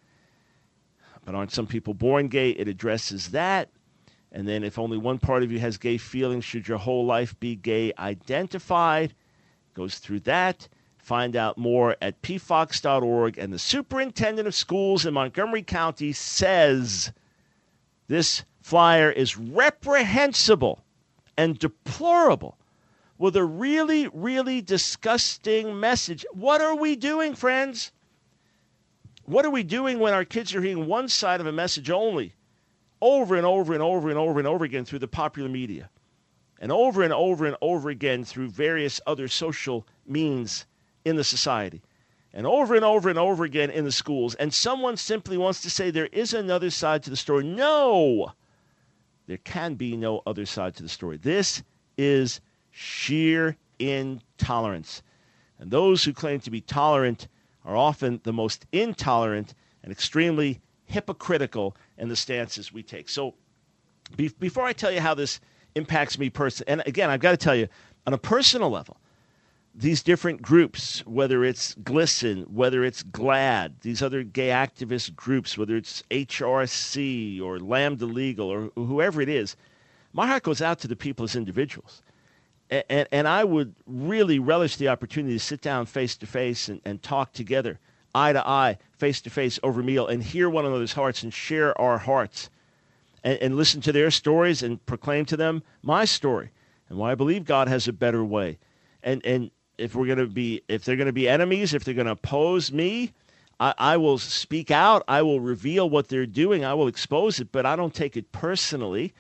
But aren't some people born gay? It addresses that. And then if only one part of you has gay feelings, should your whole life be gay identified? Goes through that. Find out more at p fox dot org. And the superintendent of schools in Montgomery County says this flyer is reprehensible and deplorable with a really, really disgusting message. What are we doing, friends? What are we doing when our kids are hearing one side of a message only over and over and over and over and over again through the popular media and over and over and over again through various other social means in the society and over and over and over again in the schools, and someone simply wants to say there is another side to the story? No, there can be no other side to the story. This is sheer intolerance. And those who claim to be tolerant are often the most intolerant and extremely hypocritical in the stances we take. So be- before I tell you how this impacts me personally, and again, I've got to tell you, on a personal level, these different groups, whether it's GLSEN, whether it's GLAAD, these other gay activist groups, whether it's H R C or Lambda Legal or whoever it is, my heart goes out to the people as individuals. And, and I would really relish the opportunity to sit down face-to-face and, and talk together, eye-to-eye, face-to-face over meal, and hear one another's hearts and share our hearts and, and listen to their stories and proclaim to them my story and why I believe God has a better way. And and if we're going to be, if they're going to be enemies, if they're going to oppose me, I, I will speak out. I will reveal what they're doing. I will expose it, but I don't take it personally.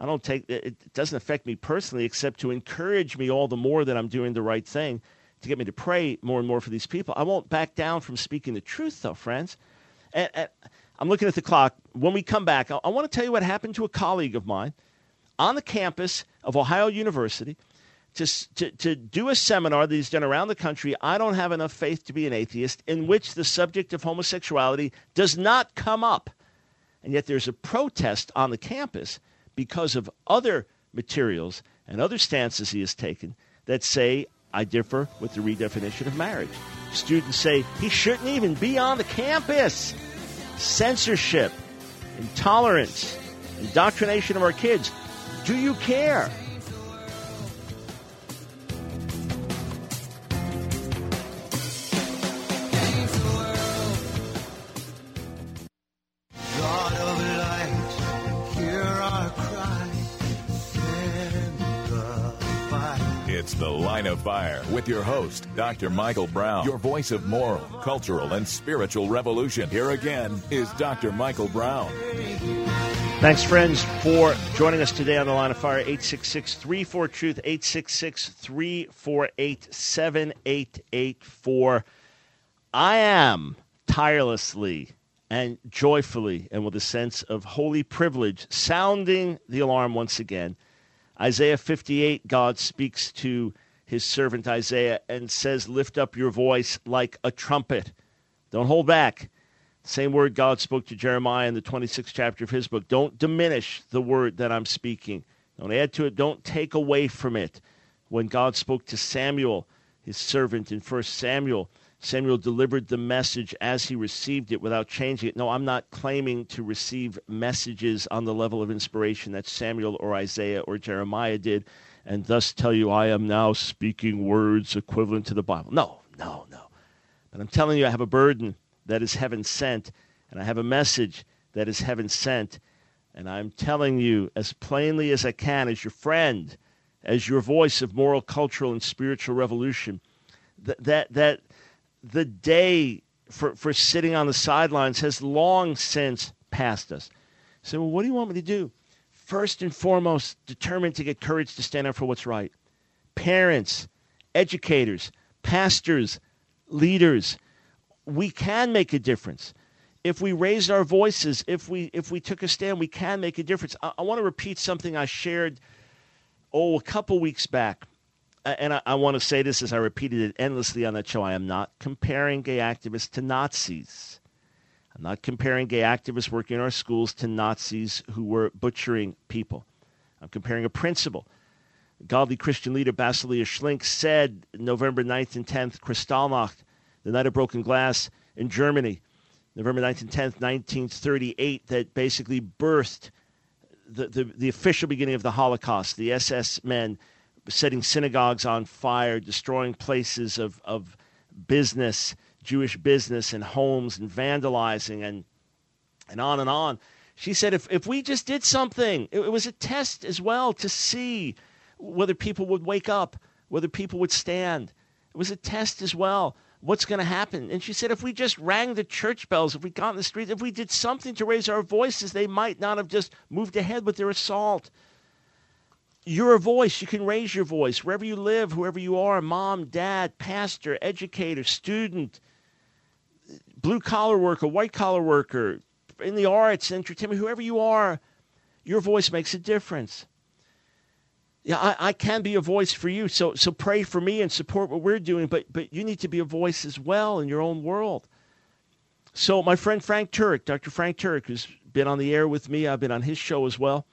I don't take it, it doesn't affect me personally, except to encourage me all the more that I'm doing the right thing, to get me to pray more and more for these people. I won't back down from speaking the truth, though, friends. And, and I'm looking at the clock. When we come back, I, I want to tell you what happened to a colleague of mine on the campus of Ohio University to, to, to do a seminar that he's done around the country, I Don't Have Enough Faith to Be an Atheist, in which the subject of homosexuality does not come up. And yet there's a protest on the campus because of other materials and other stances he has taken that say, I differ with the redefinition of marriage. Students say he shouldn't even be on the campus. Censorship, intolerance, indoctrination of our kids. Do you care? God of light, hear our cry, send the fire. It's The Line of Fire with your host, Doctor Michael Brown, your voice of moral, cultural, and spiritual revolution. Here again is Doctor Michael Brown. Thanks, friends, for joining us today on The Line of Fire. eight six six, three four, truth, eight six six, three four eight, seven eight eight four. I am tirelessly and joyfully and with a sense of holy privilege sounding the alarm once again. Isaiah fifty-eight, God speaks to his servant Isaiah and says, lift up your voice like a trumpet. Don't hold back. Same word God spoke to Jeremiah in the twenty-sixth chapter of his book. Don't diminish the word that I'm speaking. Don't add to it. Don't take away from it. When God spoke to Samuel, his servant, in First Samuel, Samuel delivered the message as he received it without changing it. No, I'm not claiming to receive messages on the level of inspiration that Samuel or Isaiah or Jeremiah did, and thus tell you I am now speaking words equivalent to the Bible. No, no, no. But I'm telling you I have a burden that is heaven sent, and I have a message that is heaven sent, and I'm telling you as plainly as I can, as your friend, as your voice of moral, cultural, and spiritual revolution, that that, that the day for, for sitting on the sidelines has long since passed us. So, well, what do you want me to do? First and foremost, determined to get courage to stand up for what's right. Parents, educators, pastors, leaders, we can make a difference. If we raised our voices, if we if we took a stand, we can make a difference. I, I want to repeat something I shared, oh, a couple weeks back. And I, I want to say this as I repeated it endlessly on that show. I am not comparing gay activists to Nazis. I'm not comparing gay activists working in our schools to Nazis who were butchering people. I'm comparing a principle. Godly Christian leader Basilia Schlink said November ninth and tenth, Kristallnacht, the night of broken glass in Germany, November ninth and tenth, nineteen thirty-eight, that basically birthed the, the, the official beginning of the Holocaust. The S S men setting synagogues on fire, destroying places of, of business, Jewish business and homes, and vandalizing, and and on and on. She said if, if we just did something, it, it was a test as well to see whether people would wake up, whether people would stand. It was a test as well. What's going to happen? And she said if we just rang the church bells, if we got in the streets, if we did something to raise our voices, they might not have just moved ahead with their assault. You're a voice. You can raise your voice wherever you live, whoever you are, mom, dad, pastor, educator, student, blue-collar worker, white-collar worker, in the arts, entertainment, whoever you are, your voice makes a difference. Yeah, I, I can be a voice for you, so so pray for me and support what we're doing, but but you need to be a voice as well in your own world. So my friend Frank Turek, Doctor Frank Turek, who's been on the air with me, I've been on his show as well,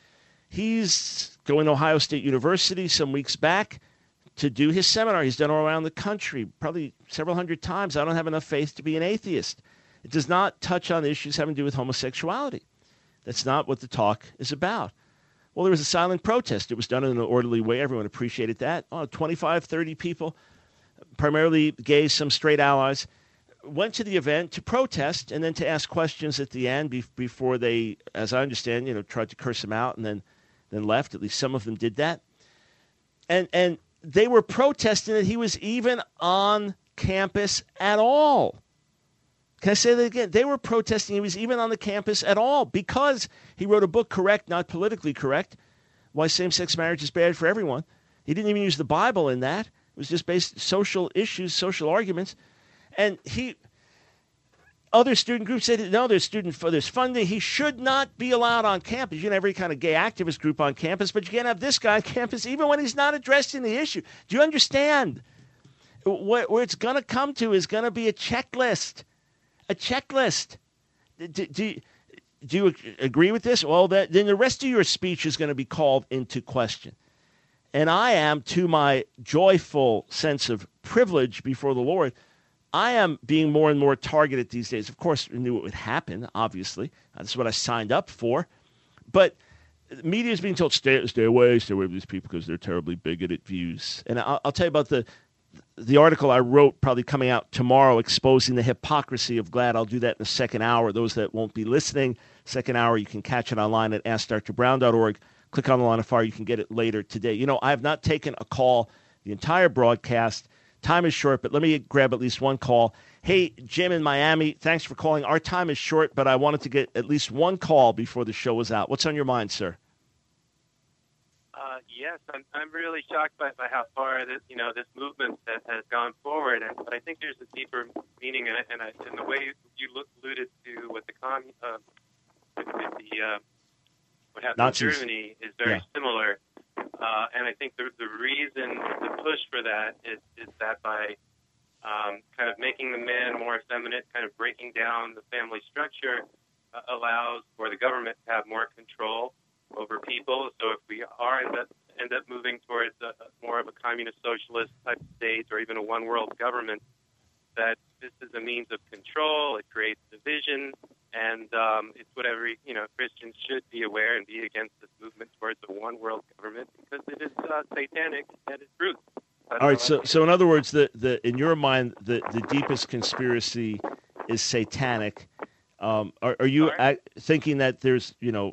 he's going to Ohio State University some weeks back to do his seminar. He's done all around the country, probably several hundred times. I don't have enough faith to be an atheist. It does not touch on issues having to do with homosexuality. That's not what the talk is about. Well, there was a silent protest. It was done in an orderly way. Everyone appreciated that. Oh, twenty-five, thirty people, primarily gays, some straight allies, went to the event to protest and then to ask questions at the end be- before they, as I understand, you know, tried to curse him out and then, then left. At least some of them did that. And and they were protesting that he was even on campus at all. Can I say that again? They were protesting he was even on the campus at all because he wrote a book, Correct, Not Politically Correct, why same-sex marriage is bad for everyone. He didn't even use the Bible in that. It was just based social issues, social arguments. And he, other student groups said, no, there's student there's funding. He should not be allowed on campus. You can have every kind of gay activist group on campus, but you can't have this guy on campus even when he's not addressing the issue. Do you understand? What, where it's going to come to is going to be a checklist. A checklist. Do, do, do you agree with this? Well, that, then the rest of your speech is going to be called into question. And I am, to my joyful sense of privilege before the Lord, I am being more and more targeted these days. Of course, I knew it would happen, obviously. That's what I signed up for. But the media is being told, stay, stay away, stay away from these people because they're terribly bigoted views. And I'll, I'll tell you about the the article I wrote, probably coming out tomorrow, exposing the hypocrisy of GLAAD. I'll do that in the second hour. Those that won't be listening, second hour, you can catch it online at ask dr brown dot org. Click on the line of fire. You can get it later today. You know, I have not taken a call the entire broadcast. Time is short, but let me grab at least one call. Hey, Jim in Miami, thanks for calling. Our time is short, but I wanted to get at least one call before the show was out. What's on your mind, sir? Uh, yes, I'm, I'm really shocked by, by how far this, you know, this movement has, has gone forward, and but I think there's a deeper meaning in it, and, I, and the way you, you look, alluded to with the con, uh, with, with the uh, what happened Nazis. in Germany is very yeah. similar, uh, and I think the the reason, the push for that is is that by um, kind of making the man more effeminate, kind of breaking down the family structure, uh, allows for the government to have more control over people. So if we are end up, end up moving towards a, a more of a communist socialist type of state or even a one world government, that this is a means of control. It creates division, and um, it's what every you know Christian should be aware and be against this movement towards a one world government because it is uh, satanic at its roots. All right. So, so in other words, the, the in your mind, the, the deepest conspiracy is satanic. Um, are, are you a, thinking that there's you know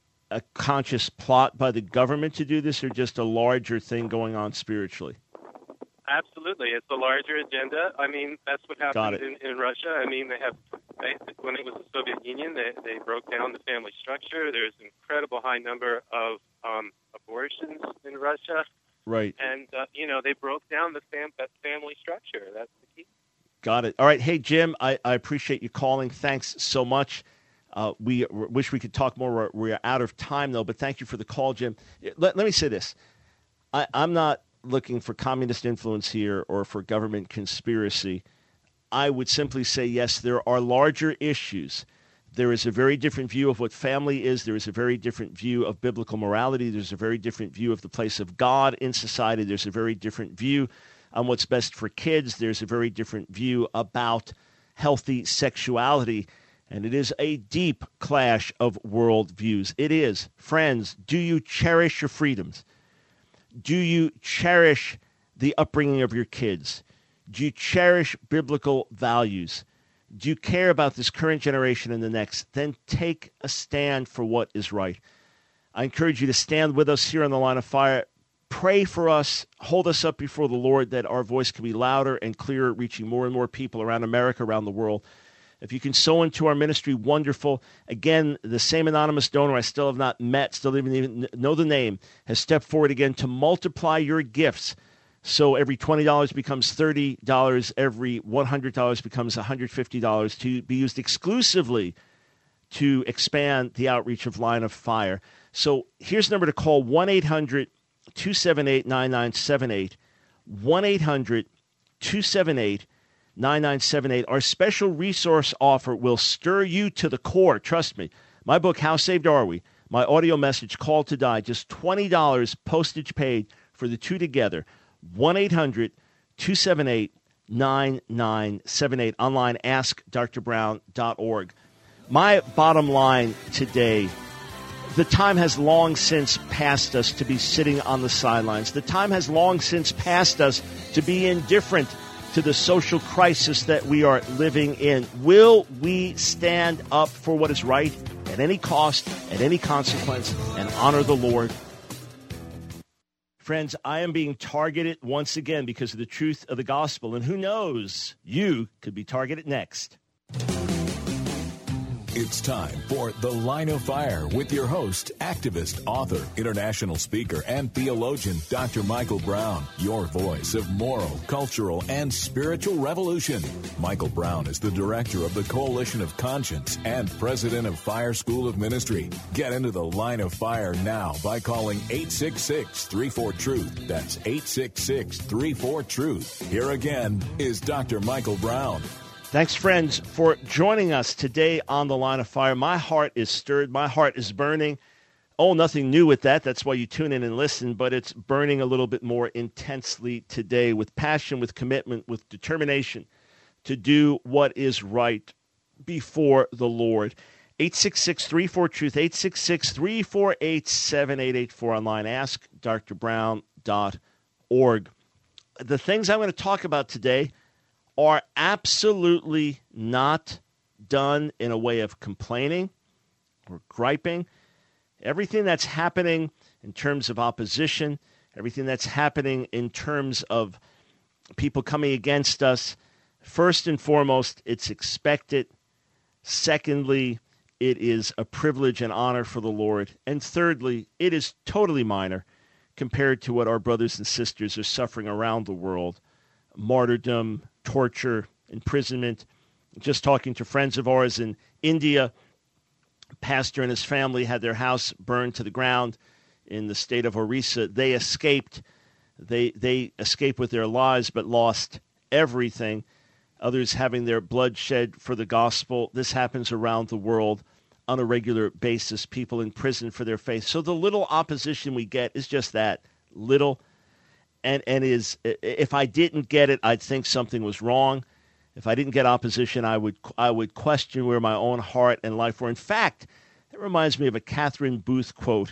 a conscious plot by the government to do this, or just a larger thing going on spiritually? Absolutely. It's a larger agenda. I mean, that's what happened in, in Russia. I mean, they have, they, when it was the Soviet Union, they, they broke down the family structure. There's an incredible high number of um, abortions in Russia. Right. And, uh, you know, they broke down the fam- that family structure. That's the key. Got it. All right. Hey, Jim, I, I appreciate you calling. Thanks so much. Uh, we wish we could talk more. We're, we're out of time, though, but thank you for the call, Jim. Let, let me say this. I, I'm not looking for communist influence here or for government conspiracy. I would simply say, yes, there are larger issues. There is a very different view of what family is. There is a very different view of biblical morality. There's a very different view of the place of God in society. There's a very different view on what's best for kids. There's a very different view about healthy sexuality. And it is a deep clash of worldviews. It is. Friends, do you cherish your freedoms? Do you cherish the upbringing of your kids? Do you cherish biblical values? Do you care about this current generation and the next? Then take a stand for what is right. I encourage you to stand with us here on the Line of Fire. Pray for us. Hold us up before the Lord that our voice can be louder and clearer, reaching more and more people around America, around the world. If you can sow into our ministry, wonderful. Again, the same anonymous donor I still have not met, still even even know the name, has stepped forward again to multiply your gifts. So every twenty dollars becomes thirty dollars. Every one hundred dollars becomes one hundred fifty dollars to be used exclusively to expand the outreach of Line of Fire. So here's the number to call, one eight hundred two seven eight nine nine seven eight, one eight hundred two seven eight nine nine seven eight. Our special resource offer will stir you to the core. Trust me. My book, How Saved Are We? My audio message, Call to Die, just twenty dollars postage paid for the two together. one eight hundred two seven eight nine nine seven eight. Online, ask dr brown dot org. My bottom line today, the time has long since passed us to be sitting on the sidelines. The time has long since passed us to be indifferent to the social crisis that we are living in. Will we stand up for what is right at any cost, at any consequence, and honor the Lord? Friends, I am being targeted once again because of the truth of the gospel, and who knows, you could be targeted next. It's time for The Line of Fire with your host, activist, author, international speaker, and theologian, Doctor Michael Brown, your voice of moral, cultural, and spiritual revolution. Michael Brown is the director of the Coalition of Conscience and president of Fire School of Ministry. Get into The Line of Fire now by calling eight six six, three four, truth. That's eight six six, three four, truth. Here again is Doctor Michael Brown. Thanks, friends, for joining us today on The Line of Fire. My heart is stirred. My heart is burning. Oh, nothing new with that. That's why you tune in and listen, but it's burning a little bit more intensely today with passion, with commitment, with determination to do what is right before the Lord. eight six six, three four, truth, eight six six, three four eight, seven eight eight four online, ask d r brown dot org. The things I'm going to talk about today are absolutely not done in a way of complaining or griping. Everything that's happening in terms of opposition, everything that's happening in terms of people coming against us, first and foremost, it's expected. Secondly, it is a privilege and honor for the Lord. And thirdly, it is totally minor compared to what our brothers and sisters are suffering around the world. Martyrdom, torture, imprisonment. Just talking to friends of ours in India, a pastor and his family had their house burned to the ground in the state of Orissa. They escaped. They they escaped with their lives but lost everything. Others having their blood shed for the gospel. This happens around the world on a regular basis. People in prison for their faith. So the little opposition we get is just that, little. And and is if I didn't get it, I'd think something was wrong. If I didn't get opposition, I would I would question where my own heart and life were. In fact, that reminds me of a Catherine Booth quote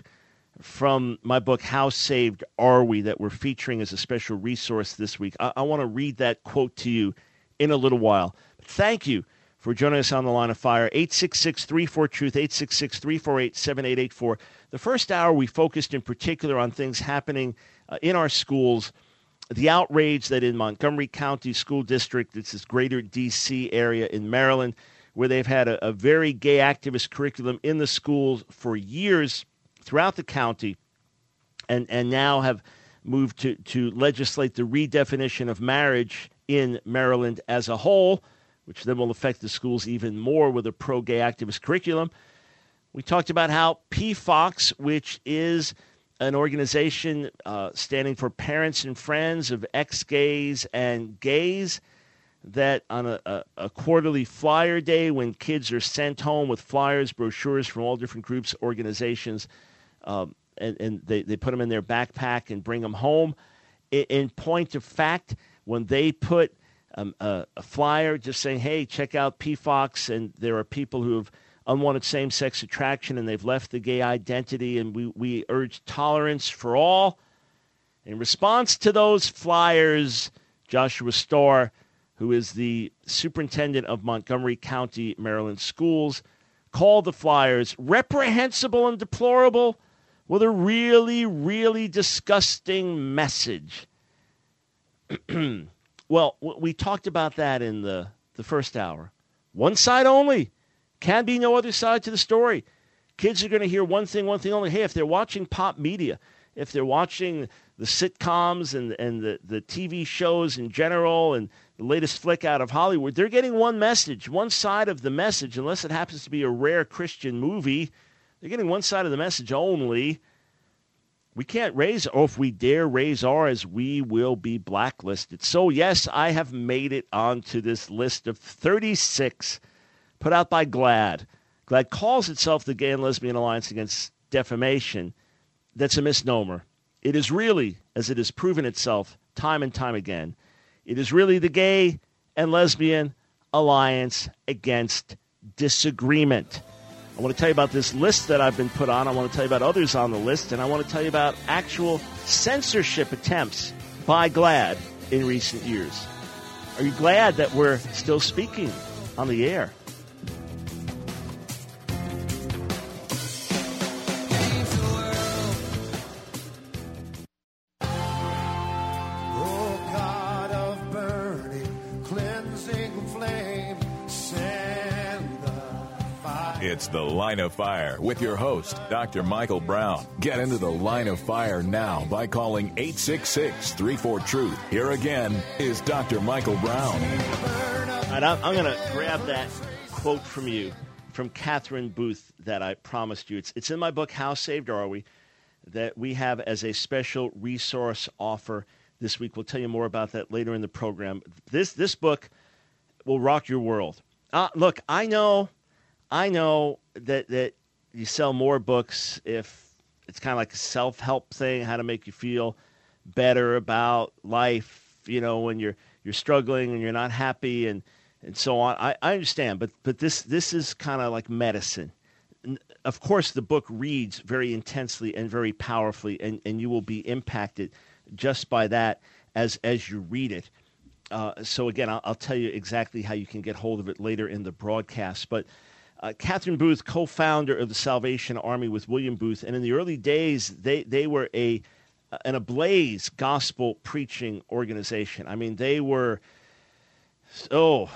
from my book, How Saved Are We?, that we're featuring as a special resource this week. I, I want to read that quote to you in a little while. But thank you for joining us on The Line of Fire. eight six six, three four, truth, eight six six, three four eight, seven eight eight four. The first hour, we focused in particular on things happening uh, in our schools, the outrage that in Montgomery County School District, it's this greater D C area in Maryland, where they've had a, a very gay activist curriculum in the schools for years throughout the county, and, and now have moved to, to legislate the redefinition of marriage in Maryland as a whole, which then will affect the schools even more with a pro-gay activist curriculum. We talked about how P F O C, which is an organization uh, standing for Parents and Friends of Ex-Gays and Gays, that on a, a, a quarterly flyer day when kids are sent home with flyers, brochures from all different groups, organizations, um, and, and they, they put them in their backpack and bring them home. In, in point of fact, when they put um, a, a flyer just saying, hey, check out P F O C, and there are people who have unwanted same-sex attraction, and they've left the gay identity, and we, we urge tolerance for all. In response to those flyers, Joshua Starr, who is the superintendent of Montgomery County, Maryland schools, called the flyers reprehensible and deplorable with a really, really disgusting message. Well, we talked about that in the, the first hour. One side only. Can be no other side to the story. Kids are going to hear one thing, one thing only. Hey, if they're watching pop media, if they're watching the sitcoms and, and the, the T V shows in general and the latest flick out of Hollywood, they're getting one message, one side of the message, unless it happens to be a rare Christian movie. They're getting one side of the message only. We can't raise, or if we dare raise ours, we will be blacklisted. So, yes, I have made it onto this list of thirty-six put out by GLAAD. GLAAD calls itself the Gay and Lesbian Alliance Against Defamation. That's a misnomer. It is really, as it has proven itself time and time again, it is really the Gay and Lesbian Alliance Against Disagreement. I want to tell you about this list that I've been put on. I want to tell you about others on the list, and I want to tell you about actual censorship attempts by GLAAD in recent years. Are you glad that we're still speaking on the air? Fire. It's The Line of Fire with your host, Doctor Michael Brown. Get into the Line of Fire now by calling eight six six, three four, truth. Here again is Doctor Michael Brown. And I'm, I'm going to grab that quote from you, from Catherine Booth, that I promised you. It's, it's in my book, How Saved Are We?, that we have as a special resource offer this week. We'll tell you more about that later in the program. This this book will rock your world. Uh, look, I know, I know that, that you sell more books if it's kind of like a self-help thing, how to make you feel better about life, you know, when you're you're struggling and you're not happy and, and so on. I, I understand, but but this this is kind of like medicine. Of course, the book reads very intensely and very powerfully, and, and you will be impacted just by that as as you read it. Uh, so again, I'll, I'll tell you exactly how you can get hold of it later in the broadcast. But uh, Catherine Booth, co-founder of the Salvation Army with William Booth, and in the early days, they they were a an ablaze gospel preaching organization. I mean, they were oh.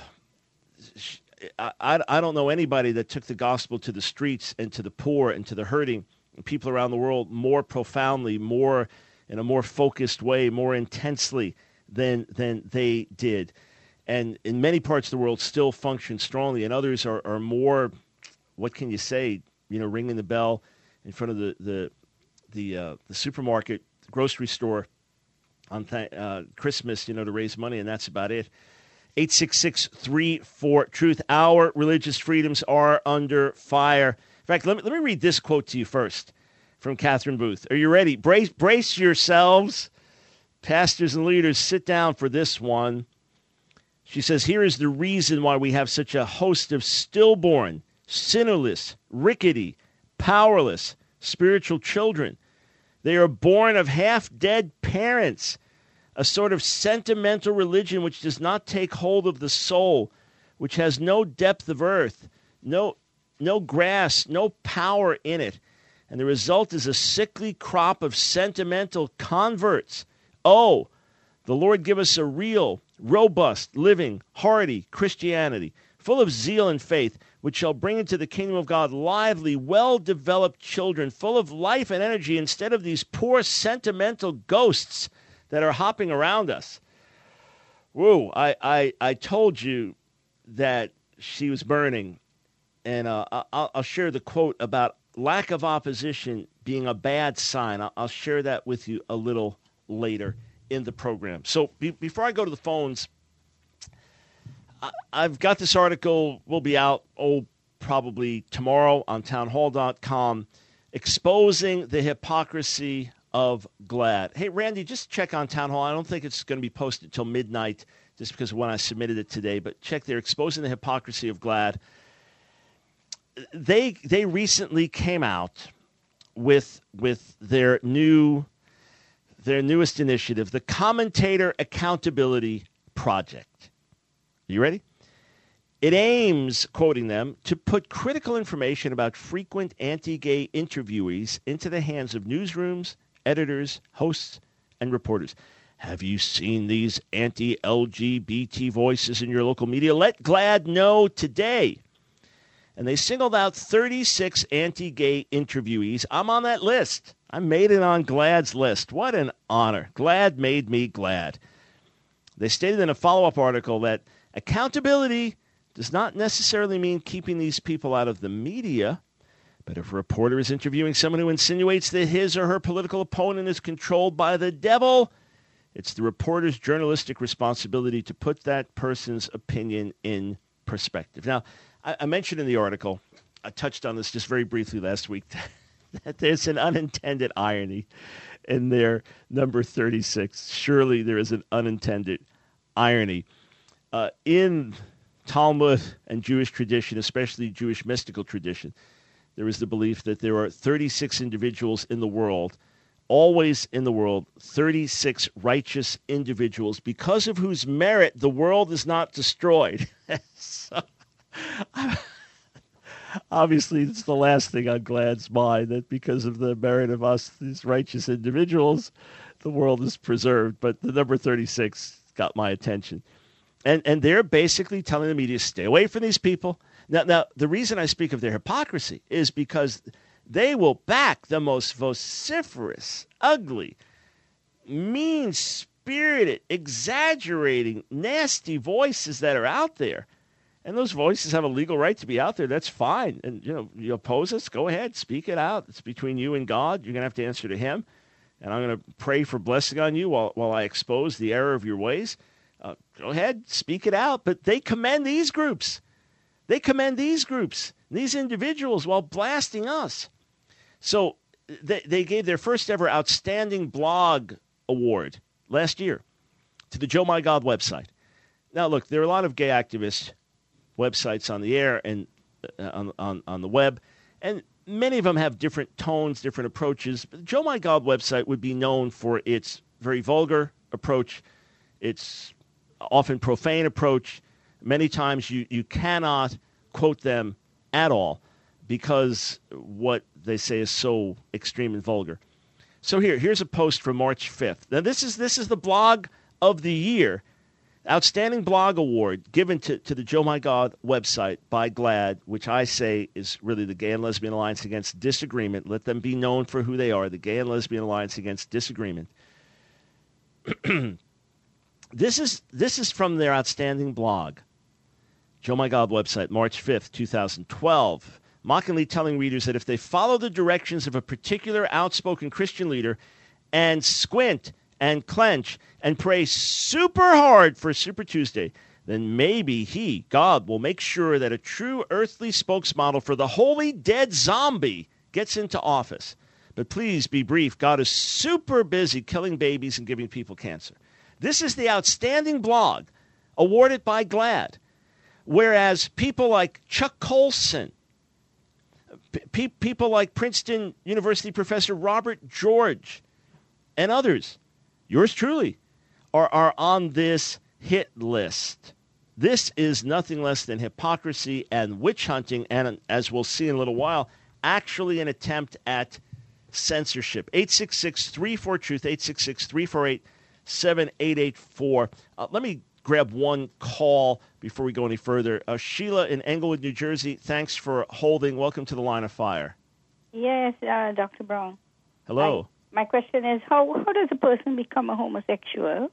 I, I don't know anybody that took the gospel to the streets and to the poor and to the hurting and people around the world more profoundly, more in a more focused way, more intensely than than they did. And in many parts of the world still function strongly, and others are, are more, what can you say, you know, ringing the bell in front of the the the, uh, the supermarket, the grocery store on th- uh, Christmas, you know, to raise money, and that's about it. eight six six, three four, truth. Our religious freedoms are under fire. In fact, let me, let me read this quote to you first from Catherine Booth. Are you ready? Brace, brace yourselves. Pastors and leaders, sit down for this one. She says, here is the reason why we have such a host of stillborn, sinnerless, rickety, powerless, spiritual children. They are born of half-dead parents. A sort of sentimental religion which does not take hold of the soul, which has no depth of earth, no no grass, no power in it. And the result is a sickly crop of sentimental converts. Oh, the Lord give us a real, robust, living, hearty Christianity, full of zeal and faith, which shall bring into the kingdom of God lively, well-developed children, full of life and energy, instead of these poor sentimental ghosts that are hopping around us. Whoa, I, I, I told you that she was burning. And uh, I'll, I'll share the quote about lack of opposition being a bad sign. I'll, I'll share that with you a little later in the program. So be, before I go to the phones, I, I've got this article, will be out, oh, probably tomorrow on townhall dot com, exposing the hypocrisy of GLAAD. Hey, Randy, just check on Town Hall. I don't think it's going to be posted until midnight just because of when I submitted it today, but check there, exposing the hypocrisy of GLAAD. They they recently came out with with their new their newest initiative, the Commentator Accountability Project. Are you ready? It aims, quoting them, to put critical information about frequent anti-gay interviewees into the hands of newsrooms, editors, hosts, and reporters. Have you seen these anti-L G B T voices in your local media? Let GLAAD know today. And they singled out thirty-six anti-gay interviewees. I'm on that list. I made it on GLAAD's list. What an honor. GLAAD made me glad. They stated in a follow-up article that accountability does not necessarily mean keeping these people out of the media. But if a reporter is interviewing someone who insinuates that his or her political opponent is controlled by the devil, it's the reporter's journalistic responsibility to put that person's opinion in perspective. Now, I, I mentioned in the article, I touched on this just very briefly last week, that there's an unintended irony in their number thirty-six. Surely there is an unintended irony. Uh, in Talmud and Jewish tradition, especially Jewish mystical tradition, there is the belief that there are thirty-six individuals in the world, always in the world, thirty-six righteous individuals, because of whose merit the world is not destroyed. So, obviously, it's the last thing on GLAAD's mind, that because of the merit of us, these righteous individuals, the world is preserved. But the number thirty-six got my attention. And and they're basically telling the media, stay away from these people. Now, now the reason I speak of their hypocrisy is because they will back the most vociferous, ugly, mean-spirited, exaggerating, nasty voices that are out there. And those voices have a legal right to be out there. That's fine. And, you know, you oppose us, go ahead, speak it out. It's between you and God. You're going to have to answer to him. And I'm going to pray for blessing on you while, while I expose the error of your ways. Uh, go ahead, speak it out. But they commend these groups. They commend these groups, these individuals, while blasting us. So they, they gave their first ever Outstanding Blog Award last year to the Joe My God website. Now, look, there are a lot of gay activist websites on the air and uh, on, on, on the web, and many of them have different tones, different approaches. But the Joe My God website would be known for its very vulgar approach, its often profane approach. Many times you, you cannot quote them at all because what they say is so extreme and vulgar. So here, here's a post from March fifth. Now, this is this is the blog of the year, Outstanding Blog Award given to, to the Joe My God website by GLAAD, which I say is really the Gay and Lesbian Alliance Against Disagreement. Let them be known for who they are, the Gay and Lesbian Alliance Against Disagreement. This is this is from their outstanding blog, Joe My God website, March fifth, twenty twelve, mockingly telling readers that if they follow the directions of a particular outspoken Christian leader and squint and clench and pray super hard for Super Tuesday, then maybe he, God, will make sure that a true earthly spokesmodel for the holy dead zombie gets into office. But please be brief. God is super busy killing babies and giving people cancer. This is the outstanding blog awarded by GLAAD. Whereas people like Chuck Colson, pe- people like Princeton University professor Robert George, and others, yours truly, are, are on this hit list. This is nothing less than hypocrisy and witch hunting, and as we'll see in a little while, actually an attempt at censorship. eight six six, three four, truth, eight six six, three four eight, seven eight eight four. Uh, let me grab one call before we go any further. Uh, Sheila in Englewood, New Jersey, thanks for holding. Welcome to the Line of Fire. Yes, uh, Doctor Brown. Hello. My, my question is, how, how does a person become a homosexual?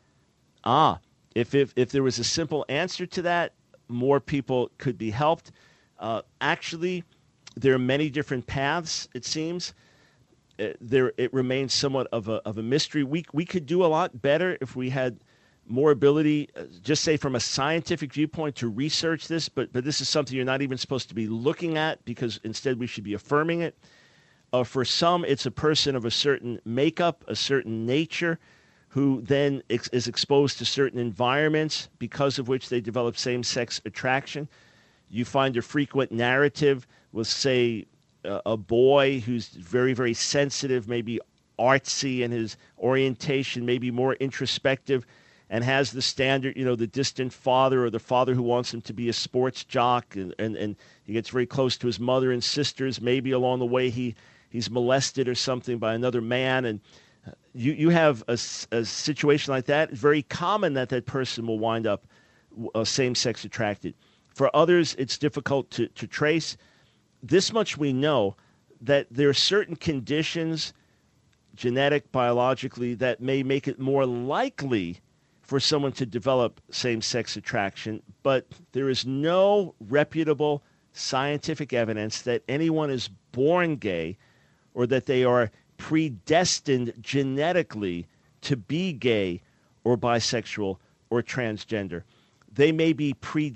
Ah, if, if, if there was a simple answer to that, more people could be helped. Uh, actually, there are many different paths, it seems. Uh, there, it remains somewhat of a, of a mystery. We, we could do a lot better if we had more ability, uh, just say from a scientific viewpoint, to research this, but but this is something you're not even supposed to be looking at because instead we should be affirming it. Uh, for some, it's a person of a certain makeup, a certain nature, who then ex- is exposed to certain environments because of which they develop same-sex attraction. You find a frequent narrative with, say, uh, a boy who's very, very sensitive, maybe artsy in his orientation, maybe more introspective, and has the standard, you know, the distant father or the father who wants him to be a sports jock, and, and, and he gets very close to his mother and sisters. Maybe along the way he, he's molested or something by another man, and you, you have a, a situation like that. It's very common that that person will wind up uh, same-sex attracted. For others, it's difficult to, to trace. This much we know, that there are certain conditions, genetic, biologically, that may make it more likely for someone to develop same-sex attraction, but there is no reputable scientific evidence that anyone is born gay or that they are predestined genetically to be gay or bisexual or transgender. They may be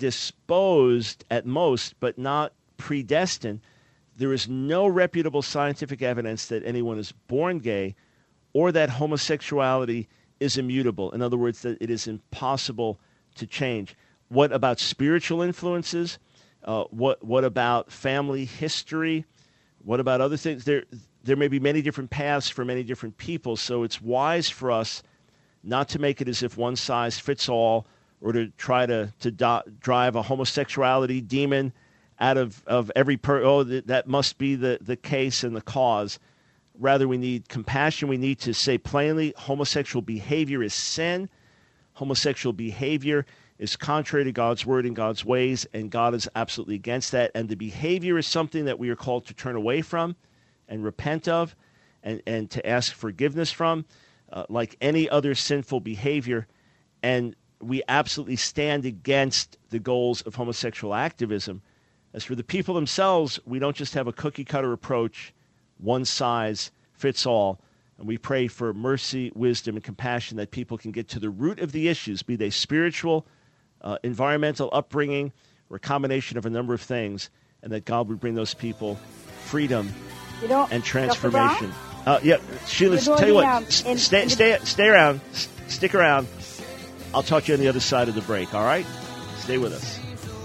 predisposed at most, but not predestined. There is no reputable scientific evidence that anyone is born gay or that homosexuality is immutable. In other words, that it is impossible to change. What about spiritual influences? Uh, what what about family history? What about other things? There there may be many different paths for many different people, so it's wise for us not to make it as if one size fits all, or to try to to do, drive a homosexuality demon out of, of every per oh that, that must be the, the case and the cause. Rather, we need compassion. We need to say plainly, homosexual behavior is sin. Homosexual behavior is contrary to God's word and God's ways, and God is absolutely against that. And the behavior is something that we are called to turn away from and repent of and, and to ask forgiveness from, uh, like any other sinful behavior. And we absolutely stand against the goals of homosexual activism. As for the people themselves, we don't just have a cookie-cutter approach, one size fits all. And we pray for mercy, wisdom, and compassion that people can get to the root of the issues, be they spiritual, uh, environmental, upbringing, or a combination of a number of things, and that God would bring those people freedom You know, and Doctor transformation. Brown? Uh, yeah, Sheila, You know tell you the, what, um, s- in- stay, in the- stay, stay around, S- stick around. I'll talk to you on the other side of the break, all right? Stay with us.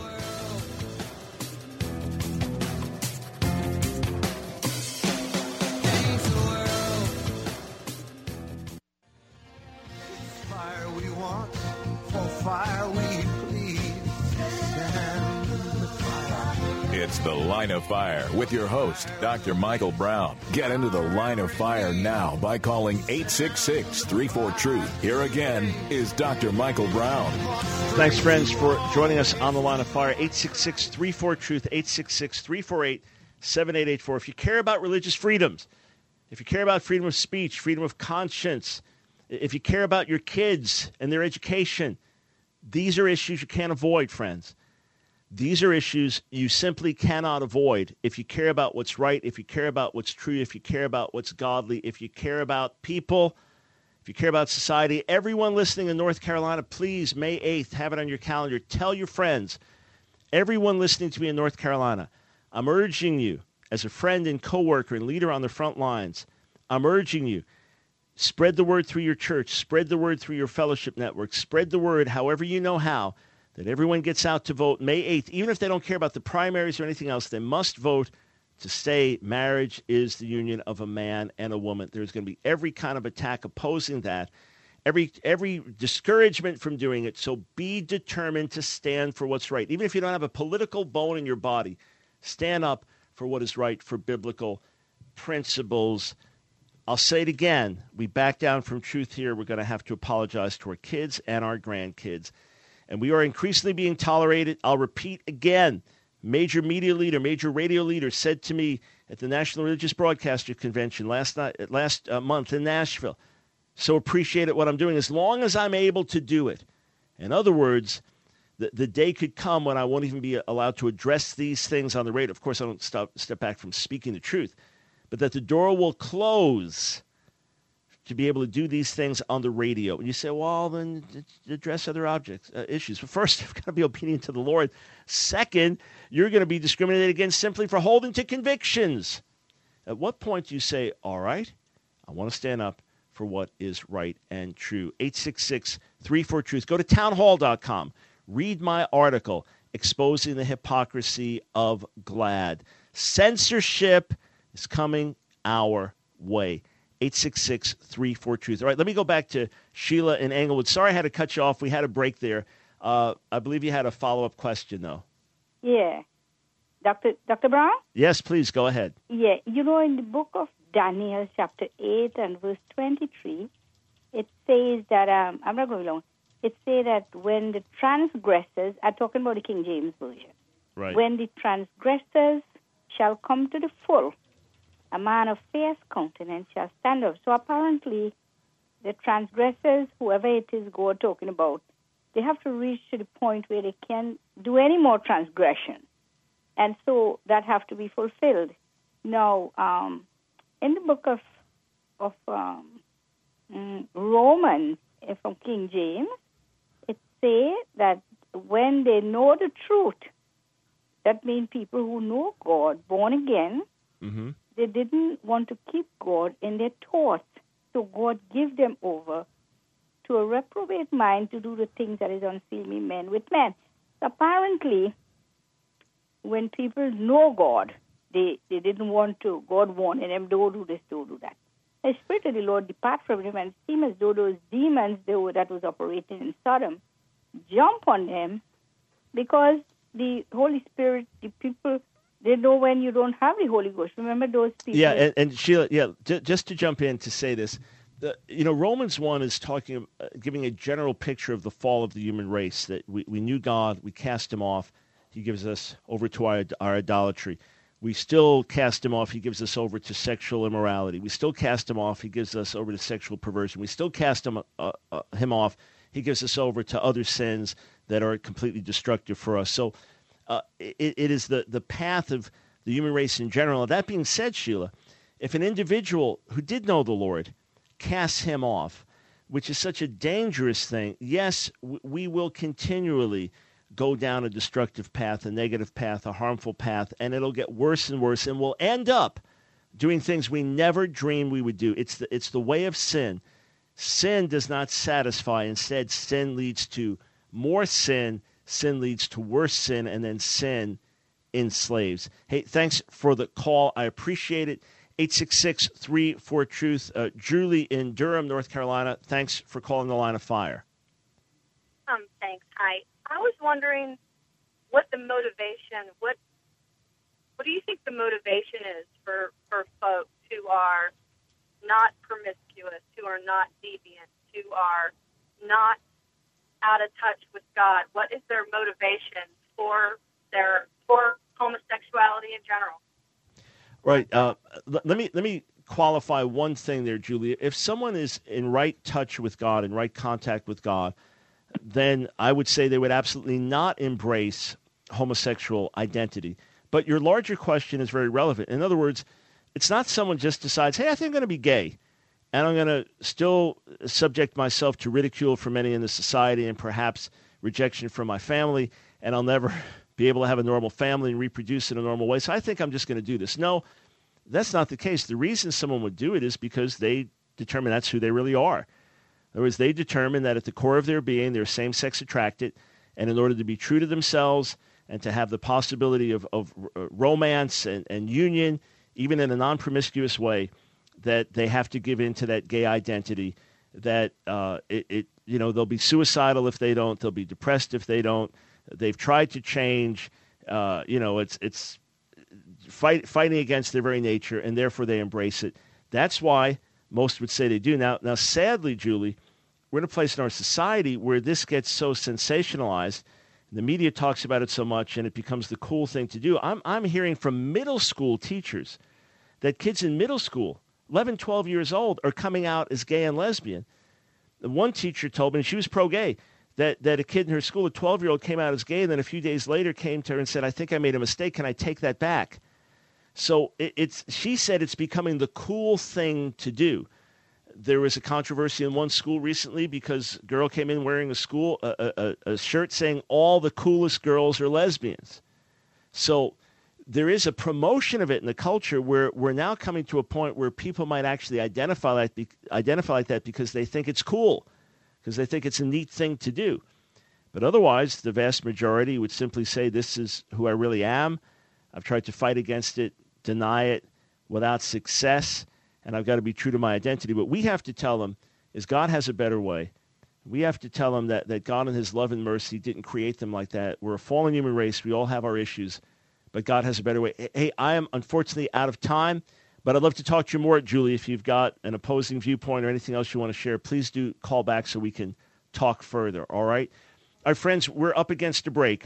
Fire we want, for fire we plead. Send the fire. It's The Line of Fire with your host, Doctor Michael Brown. Get into The Line of Fire now by calling eight six six, three four, truth. Here again is Doctor Michael Brown. Thanks, friends, for joining us on the Line of Fire. eight six six, three four, truth, eight six six, three four eight, seven eight eight four. If you care about religious freedoms, if you care about freedom of speech, freedom of conscience, if you care about your kids and their education, these are issues you can't avoid, friends. These are issues you simply cannot avoid if you care about what's right, if you care about what's true, if you care about what's godly, if you care about people, if you care about society. Everyone listening in North Carolina, please, May eighth, have it on your calendar. Tell your friends. Everyone listening to me in North Carolina, I'm urging you, as a friend and coworker and leader on the front lines, I'm urging you, spread the word through your church, spread the word through your fellowship network, spread the word however you know how, that everyone gets out to vote May eighth. Even if they don't care about the primaries or anything else, they must vote to say marriage is the union of a man and a woman. There's going to be every kind of attack opposing that, every every discouragement from doing it. So be determined to stand for what's right. Even if you don't have a political bone in your body, stand up for what is right, for biblical principles. I'll say it again. We back down from truth here. We're going to have to apologize to our kids and our grandkids. And we are increasingly being tolerated. I'll repeat again. Major media leader, major radio leader said to me at the National Religious Broadcaster Convention last night, last uh, month in Nashville, so appreciate it what I'm doing as long as I'm able to do it. In other words, the, the day could come when I won't even be allowed to address these things on the radio. Of course, I don't stop, step back from speaking the truth, but that the door will close to be able to do these things on the radio. And you say, well, then address other objects, uh, issues. But first, you've got to be obedient to the Lord. Second, you're going to be discriminated against simply for holding to convictions. At what point do you say, all right, I want to stand up for what is right and true? eight six six, three four, truth. Go to town hall dot com. Read my article, Exposing the Hypocrisy of GLAAD. Censorship is coming our way. eight six six, three four, truth. All right, let me go back to Sheila in Englewood. Sorry I had to cut you off. We had a break there. Uh, I believe you had a follow-up question, though. Yeah. Doctor Doctor Brown? Yes, please, go ahead. Yeah. You know, in the book of Daniel, chapter eight and verse twenty-three, it says that, um, I'm not going long, it says that when the transgressors, I'm talking about the King James Version, Right. when the transgressors shall come to the full, a man of fierce countenance shall stand up. So apparently, the transgressors, whoever it is God talking about, they have to reach to the point where they can't do any more transgression. And so that have to be fulfilled. Now, um, in the book of of um, mm, Romans, uh, from King James, it says that when they know the truth, that means people who know God, born again, Mm-hmm. they didn't want to keep God in their thoughts. So God gave them over to a reprobate mind to do the things that is unseemly men with men. So apparently, when people know God, they, they didn't want to, God wanted them, don't do this, don't do that. The Spirit of the Lord depart from them, and it seemed as though those demons they were, that was operating in Sodom jump on them because the Holy Spirit, the people, they know when you don't have the Holy Ghost. Remember those people? Yeah, and, and Sheila, yeah, j- just to jump in to say this, The, you know, Romans one is talking, uh, giving a general picture of the fall of the human race, that we, we knew God, we cast him off, he gives us over to our, our idolatry. We still cast him off, he gives us over to sexual immorality. We still cast him off, he gives us over to sexual perversion. We still cast him, uh, uh, him off, he gives us over to other sins that are completely destructive for us. So uh, it, it is the, the path of the human race in general. That being said, Sheila, if an individual who did know the Lord casts him off, which is such a dangerous thing, yes, we will continually go down a destructive path, a negative path, a harmful path, and it'll get worse and worse, and we'll end up doing things we never dreamed we would do. It's the, it's the way of sin. Sin does not satisfy. Instead, sin leads to more sin, sin leads to worse sin, and then sin enslaves. Hey, thanks for the call. I appreciate it. eight six six, three four, truth. Uh, Julie in Durham, North Carolina, thanks for calling the Line of Fire. Um, thanks. Hi. I was wondering what the motivation, what what do you think the motivation is for, for folks who are not promiscuous, who are not deviant, who are not out of touch with God? What is their motivation for their for homosexuality in general? Right. Uh, let me let me qualify one thing there, Julia. If someone is in right touch with God, in right contact with God, then I would say they would absolutely not embrace homosexual identity. But your larger question is very relevant. In other words, it's not someone just decides, hey, I think I'm going to be gay, and I'm going to still subject myself to ridicule from many in the society and perhaps rejection from my family, and I'll never be able to have a normal family and reproduce in a normal way, so I think I'm just going to do this. No, that's not the case. The reason someone would do it is because they determine that's who they really are. In other words, they determine that at the core of their being, they're same-sex attracted, and in order to be true to themselves and to have the possibility of, of romance and, and union, even in a non-promiscuous way, that they have to give in to that gay identity, that uh, it, it, you know, they'll be suicidal if they don't, they'll be depressed if they don't, they've tried to change, uh, you know, it's it's fight, fighting against their very nature, and therefore they embrace it. That's why most would say they do. Now, now, sadly, Julie, we're in a place in our society where this gets so sensationalized, and the media talks about it so much, and it becomes the cool thing to do. I'm I'm hearing from middle school teachers that kids in middle school, eleven, twelve years old, are coming out as gay and lesbian. And one teacher told me, and she was pro-gay, that, that a kid in her school, a twelve-year-old, came out as gay, and then a few days later came to her and said, I think I made a mistake. Can I take that back? So it, it's she said it's becoming the cool thing to do. There was a controversy in one school recently because a girl came in wearing a school a, a, a shirt saying all the coolest girls are lesbians. So there is a promotion of it in the culture where we're now coming to a point where people might actually identify like, be, identify like that because they think it's cool, because they think it's a neat thing to do. But otherwise, the vast majority would simply say, this is who I really am. I've tried to fight against it, deny it without success, and I've got to be true to my identity. What we have to tell them is God has a better way. We have to tell them that, that God in his love and mercy didn't create them like that. We're a fallen human race. We all have our issues, but God has a better way. Hey, I am unfortunately out of time, but I'd love to talk to you more, Julie. If you've got an opposing viewpoint or anything else you want to share, please do call back so we can talk further, all right? Our friends, we're up against a break.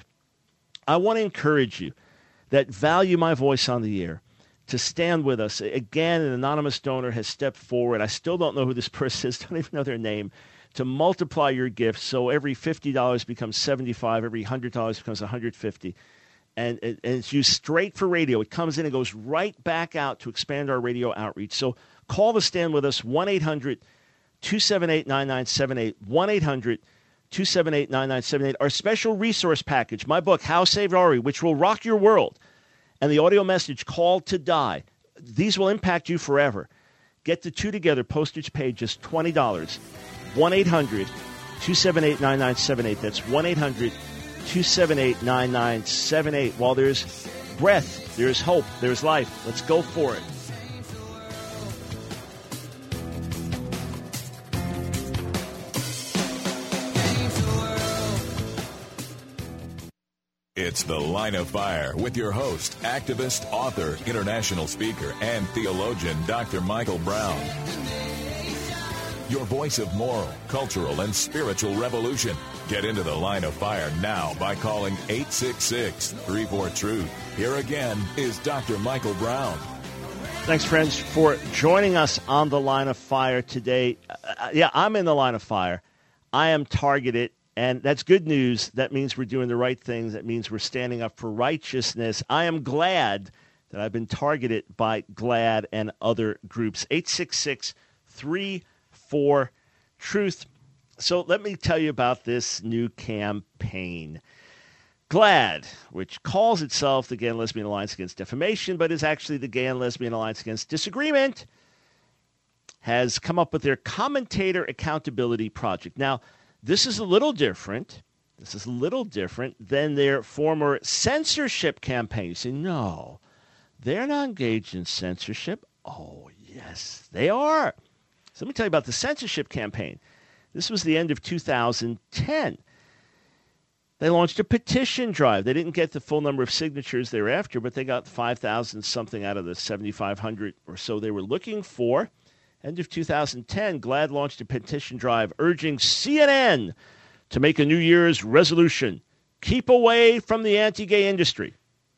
I want to encourage you that value my voice on the air to stand with us. Again, an anonymous donor has stepped forward. I still don't know who this person is, don't even know their name, to multiply your gifts. So every fifty dollars becomes seventy-five dollars, every one hundred dollars becomes one hundred fifty dollars. And, and it's used straight for radio. It comes in and goes right back out to expand our radio outreach. So call the stand with us, one eight hundred two seven eight nine nine seven eight, one eight hundred two seven eight nine nine seven eight. Our special resource package, my book, How Saved Are We, which will rock your world, and the audio message, Called to Die. These will impact you forever. Get the two together, postage paid just twenty dollars, one eight hundred two seven eight nine nine seven eight. That's one eight hundred two seven eight nine nine seven eight. While there's breath, there's hope, there's life. Let's go for it. It's The Line of Fire with your host, activist, author, international speaker, and theologian, Doctor Michael Brown. your voice of moral, cultural, and spiritual revolution. Get into the line of fire now by calling eight six six, three four, truth. Here again is Doctor Michael Brown. Thanks, friends, for joining us on the line of fire today. Uh, yeah, I'm in the line of fire. I am targeted, and that's good news. That means we're doing the right things. That means we're standing up for righteousness. I am glad that I've been targeted by GLAAD and other groups. eight six six, three four, truth. So let me tell you about this new campaign. GLAAD, which calls itself the Gay and Lesbian Alliance Against Defamation, but is actually the Gay and Lesbian Alliance Against Disagreement, has come up with their Commentator Accountability Project. Now, this is a little different. This is a little different than their former censorship campaign. You say, no, they're not engaged in censorship. Oh, yes, they are. So let me tell you about the censorship campaign. This was the end of two thousand ten. They launched a petition drive. They didn't get the full number of signatures thereafter, but they got five thousand something out of the seventy-five hundred or so they were looking for. End of two thousand ten, GLAAD launched a petition drive urging C N N to make a New Year's resolution. Keep away from the anti-gay industry.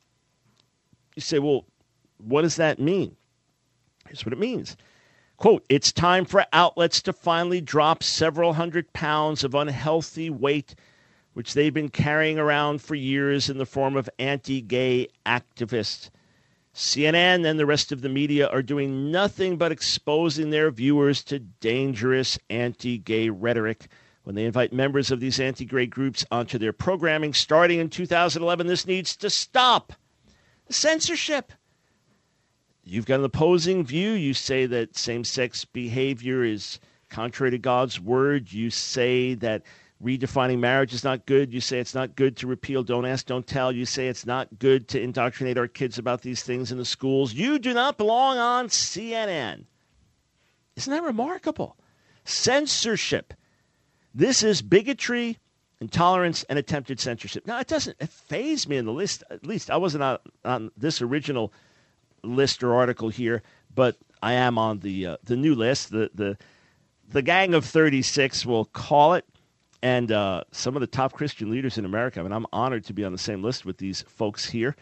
You say, well, what does that mean? Here's what it means. Quote, it's time for outlets to finally drop several hundred pounds of unhealthy weight which they've been carrying around for years in the form of anti-gay activists. C N N and the rest of the media are doing nothing but exposing their viewers to dangerous anti-gay rhetoric when they invite members of these anti-gay groups onto their programming. Starting in two thousand eleven, this needs to stop. Censorship. You've got an opposing view. You say that same-sex behavior is contrary to God's word. You say that redefining marriage is not good. You say it's not good to repeal Don't Ask, Don't Tell. You say it's not good to indoctrinate our kids about these things in the schools. You do not belong on C N N. Isn't that remarkable? Censorship. This is bigotry, intolerance, and attempted censorship. Now, it doesn't faze me in the list. At least I wasn't on, on this original list or article here, but I am on the uh, the new list. The, the, the Gang of thirty-six, we'll call it. And uh, some of the top Christian leaders in America. I mean, I'm honored to be on the same list with these folks here.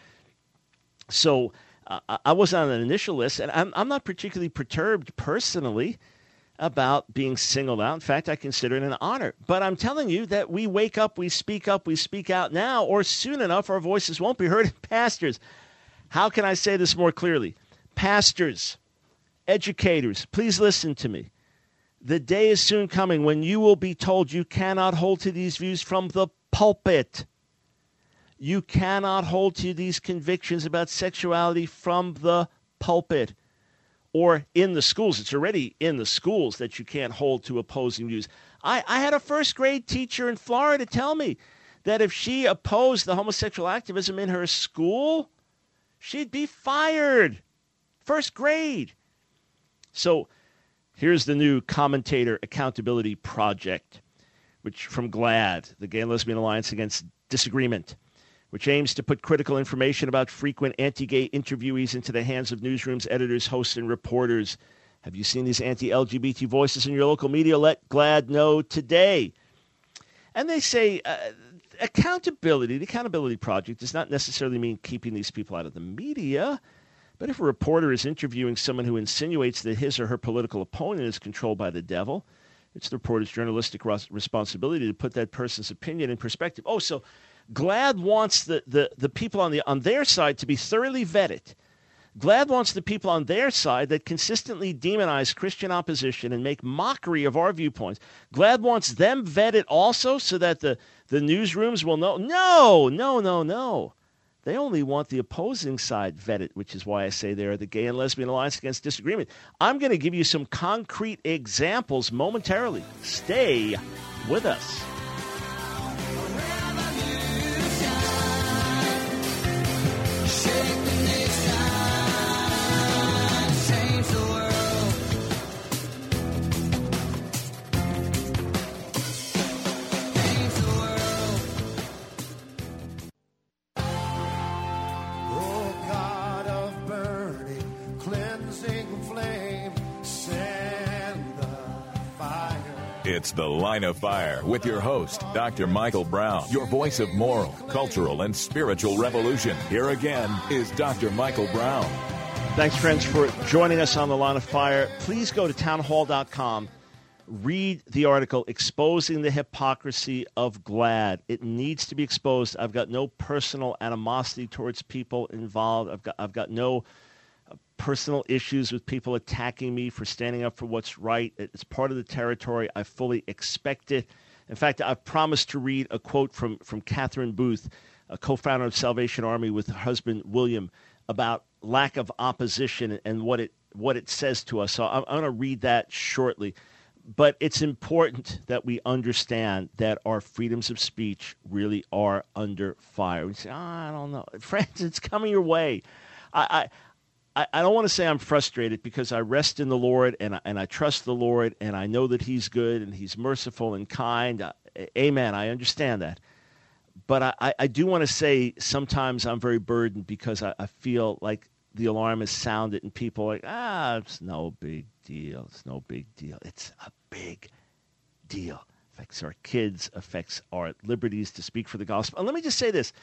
So uh, I was on an initial list, and I'm, I'm not particularly perturbed personally about being singled out. In fact, I consider it an honor. But I'm telling you that we wake up, we speak up, we speak out now, or soon enough our voices won't be heard. Pastors, how can I say this more clearly? Pastors, educators, please listen to me. The day is soon coming when you will be told you cannot hold to these views from the pulpit. You cannot hold to these convictions about sexuality from the pulpit or in the schools. It's already in the schools that you can't hold to opposing views. I, I had a first grade teacher in Florida tell me that if she opposed the homosexual activism in her school, she'd be fired. First grade. So here's the new Commentator Accountability Project, which from GLAAD, the Gay and Lesbian Alliance Against Disagreement, which aims to put critical information about frequent anti-gay interviewees into the hands of newsrooms, editors, hosts, and reporters. Have you seen these anti-L G B T voices in your local media? Let GLAAD know today. And they say uh, accountability, the Accountability Project, does not necessarily mean keeping these people out of the media. But if a reporter is interviewing someone who insinuates that his or her political opponent is controlled by the devil, it's the reporter's journalistic ros- responsibility to put that person's opinion in perspective. Oh, so GLAAD wants the, the, the people on the on their side to be thoroughly vetted. GLAAD wants the people on their side that consistently demonize Christian opposition and make mockery of our viewpoints. GLAAD wants them vetted also so that the, the newsrooms will know. No, no, no, no. They only want the opposing side vetted, which is why I say they're the Gay and Lesbian Alliance Against Disagreement. I'm going to give you some concrete examples momentarily. Stay with us. Fire. It's The Line of Fire with your host, Doctor Michael Brown, your voice of moral, cultural, and spiritual revolution. Here again is Doctor Michael Brown. Thanks, friends, for joining us on The Line of Fire. Please go to town hall dot com. Read the article, Exposing the Hypocrisy of GLAAD. It needs to be exposed. I've got no personal animosity towards people involved. I've got, I've got no personal issues with people attacking me for standing up for what's right. It's part of the territory. I fully expect it. In fact, I've promised to read a quote from, from Catherine Booth, a co-founder of Salvation Army, with her husband, William, about lack of opposition and what it what it says to us. So I'm, I'm going to read that shortly. But it's important that we understand that our freedoms of speech really are under fire. We say, oh, I don't know. Friends, it's coming your way. I, I, I don't want to say I'm frustrated, because I rest in the Lord and I, and I trust the Lord, and I know that he's good and he's merciful and kind. Uh, amen. I understand that. But I, I do want to say sometimes I'm very burdened, because I, I feel like the alarm is sounded and people are like, ah, it's no big deal. It's no big deal. It's a big deal. Affects our kids, affects our liberties to speak for the gospel. And let me just say this.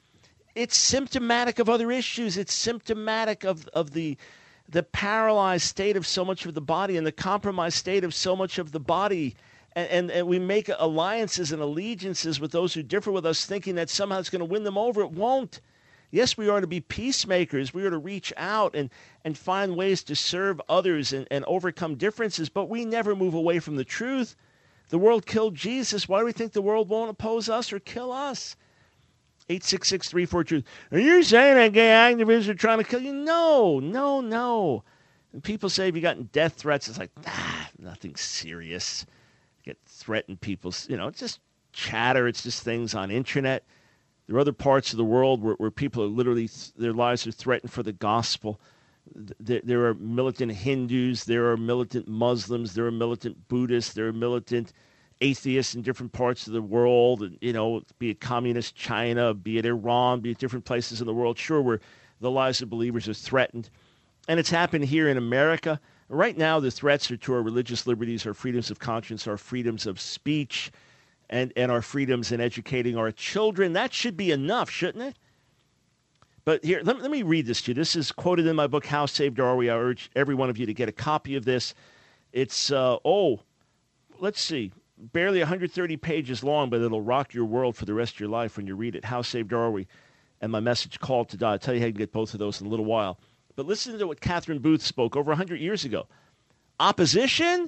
It's symptomatic of other issues. It's symptomatic of, of the the paralyzed state of so much of the body and the compromised state of so much of the body. And, and, and we make alliances and allegiances with those who differ with us, thinking that somehow it's going to win them over. It won't. Yes, we are to be peacemakers. We are to reach out and, and find ways to serve others and, and overcome differences, but we never move away from the truth. The world killed Jesus. Why do we think the world won't oppose us or kill us? eight six six, three four, truth. Are you saying that gay activists are trying to kill you? No, no, no. And people say, have you gotten death threats? It's like, ah, nothing serious. Get threatened people, you know, it's just chatter. It's just things on internet. There are other parts of the world where, where people are literally, their lives are threatened for the gospel. There, there are militant Hindus, there are militant Muslims, there are militant Buddhists, there are militant atheists in different parts of the world, and, you know, be it communist China, be it Iran, be it different places in the world, sure, where the lives of believers are threatened. And it's happened here in America. Right now, the threats are to our religious liberties, our freedoms of conscience, our freedoms of speech, and, and our freedoms in educating our children. That should be enough, shouldn't it? But here, let, let me read this to you. This is quoted in my book, How Saved Are We? I urge every one of you to get a copy of this. It's, uh, oh, let's see, barely one hundred thirty pages long, but it'll rock your world for the rest of your life when you read it. How Saved Are We? And my message, Called to Die. I'll tell you how you can get both of those in a little while. But listen to what Catherine Booth spoke over one hundred years ago. Opposition?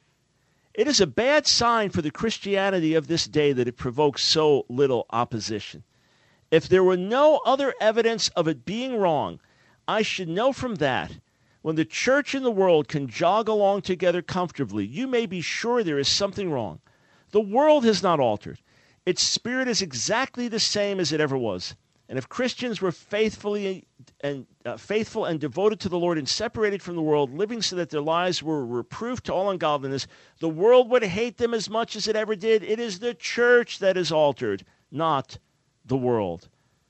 It is a bad sign for the Christianity of this day that it provokes so little opposition. If there were no other evidence of it being wrong, I should know from that, when the church and the world can jog along together comfortably, you may be sure there is something wrong. The world has not altered. Its spirit is exactly the same as it ever was. And if Christians were faithfully and uh, faithful and devoted to the Lord and separated from the world, living so that their lives were reproof to all ungodliness, the world would hate them as much as it ever did. It is the church that is altered, not the world.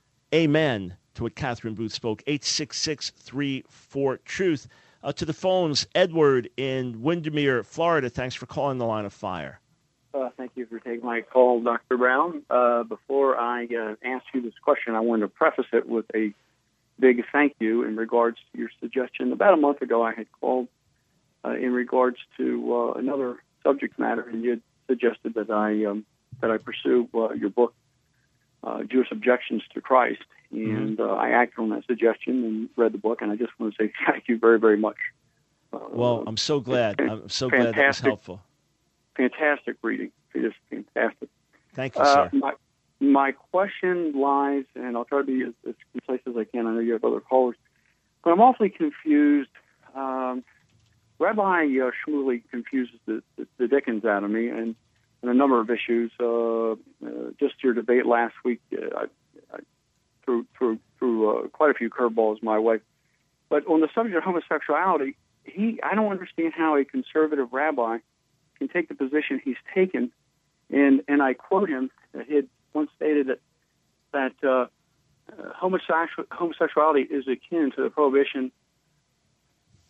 Amen to what Catherine Booth spoke. eight six six, three four, truth. Uh, to the phones, Edward in Windermere, Florida. Thanks for calling The Line of Fire. Uh, thank you for taking my call, Doctor Brown. Uh, before I uh, ask you this question, I want to preface it with a big thank you in regards to your suggestion. About a month ago, I had called uh, in regards to uh, another subject matter, and you had suggested that I um, that I pursue uh, your book, uh, Jewish Objections to Christ, and uh, I acted on that suggestion and read the book, and I just want to say thank you very, very much. Uh, well, I'm so glad. I'm so glad that was helpful. Fantastic reading. Just fantastic. Thank you, uh, sir. My, my question lies, and I'll try to be as, as concise as I can. I know you have other callers, but I'm awfully confused. Um, Rabbi uh, Shmuley confuses the, the, the Dickens out of me, and, and a number of issues. Uh, uh, just your debate last week, uh, I, I threw, threw, threw uh, quite a few curveballs my way. But on the subject of homosexuality, he I don't understand how a conservative rabbi can take the position he's taken, and and I quote him. He had once stated that that uh, uh, homosexual, homosexuality is akin to the prohibition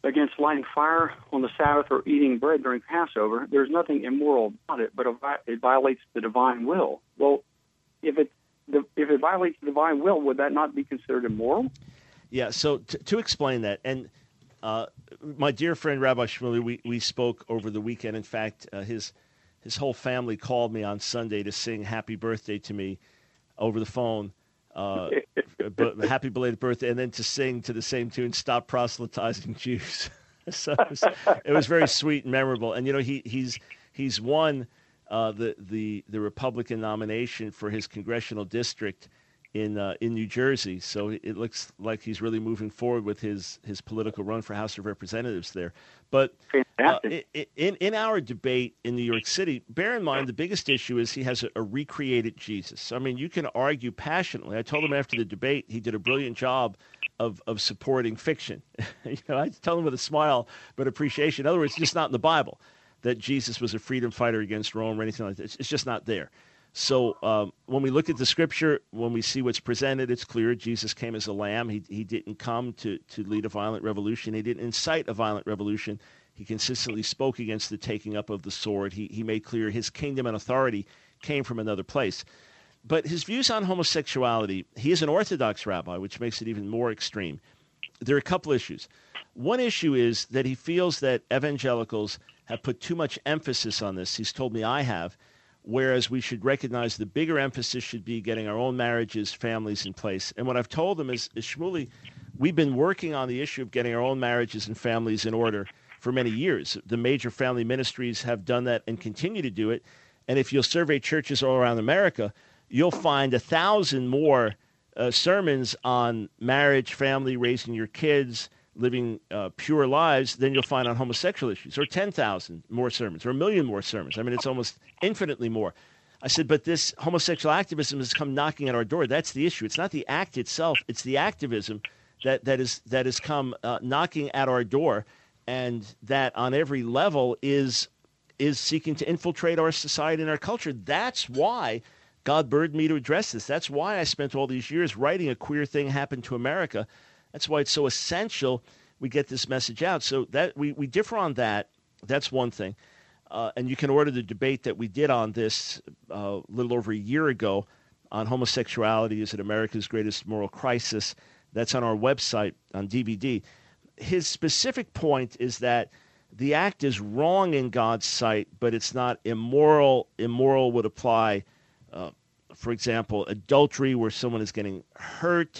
against lighting fire on the Sabbath or eating bread during Passover. There's nothing immoral about it, but it violates the divine will. Well, if it the, if it violates the divine will, would that not be considered immoral? Yeah. So t- to explain that, and uh, my dear friend Rabbi Shmuley, we we spoke over the weekend. In fact, uh, his his whole family called me on Sunday to sing "Happy Birthday" to me over the phone. Uh, but happy belated birthday, and then to sing to the same tune, "Stop Proselytizing Jews." So it was, it was very sweet and memorable. And you know, he he's he's won uh, the the the Republican nomination for his congressional district in uh, in New Jersey. So it looks like he's really moving forward with his his political run for House of Representatives there. But uh, in in our debate in New York City, bear in mind the biggest issue is he has a, a recreated Jesus. I mean, you can argue passionately. I told him after the debate he did a brilliant job of of supporting fiction. You know, I tell him with a smile, but appreciation. In other words, it's just not in the Bible that Jesus was a freedom fighter against Rome or anything like that. It's, it's just not there. So um, when we look at the Scripture, when we see what's presented, it's clear Jesus came as a lamb. He he didn't come to, to lead a violent revolution. He didn't incite a violent revolution. He consistently spoke against the taking up of the sword. He he made clear his kingdom and authority came from another place. But his views on homosexuality, he is an Orthodox rabbi, which makes it even more extreme. There are a couple issues. One issue is that he feels that evangelicals have put too much emphasis on this. He's told me I have. Whereas we should recognize the bigger emphasis should be getting our own marriages, families in place. And what I've told them is, is Shmuley, we've been working on the issue of getting our own marriages and families in order for many years. The major family ministries have done that and continue to do it. And if you'll survey churches all around America, you'll find a thousand more uh, sermons on marriage, family, raising your kids, living uh, pure lives than you'll find on homosexual issues, or ten thousand more sermons, or a million more sermons. I mean, it's almost infinitely more. I said, but this homosexual activism has come knocking at our door. That's the issue. It's not the act itself. It's the activism that, that, is, that has come uh, knocking at our door, and that on every level is, is seeking to infiltrate our society and our culture. That's why God burdened me to address this. That's why I spent all these years writing A Queer Thing Happened to America. That's why it's so essential we get this message out. So that we, we differ on that. That's one thing. Uh, and you can order the debate that we did on this uh, a little over a year ago on homosexuality. Is it America's greatest moral crisis? That's on our website on D V D. His specific point is that the act is wrong in God's sight, but it's not immoral. Immoral would apply, uh, for example, adultery where someone is getting hurt,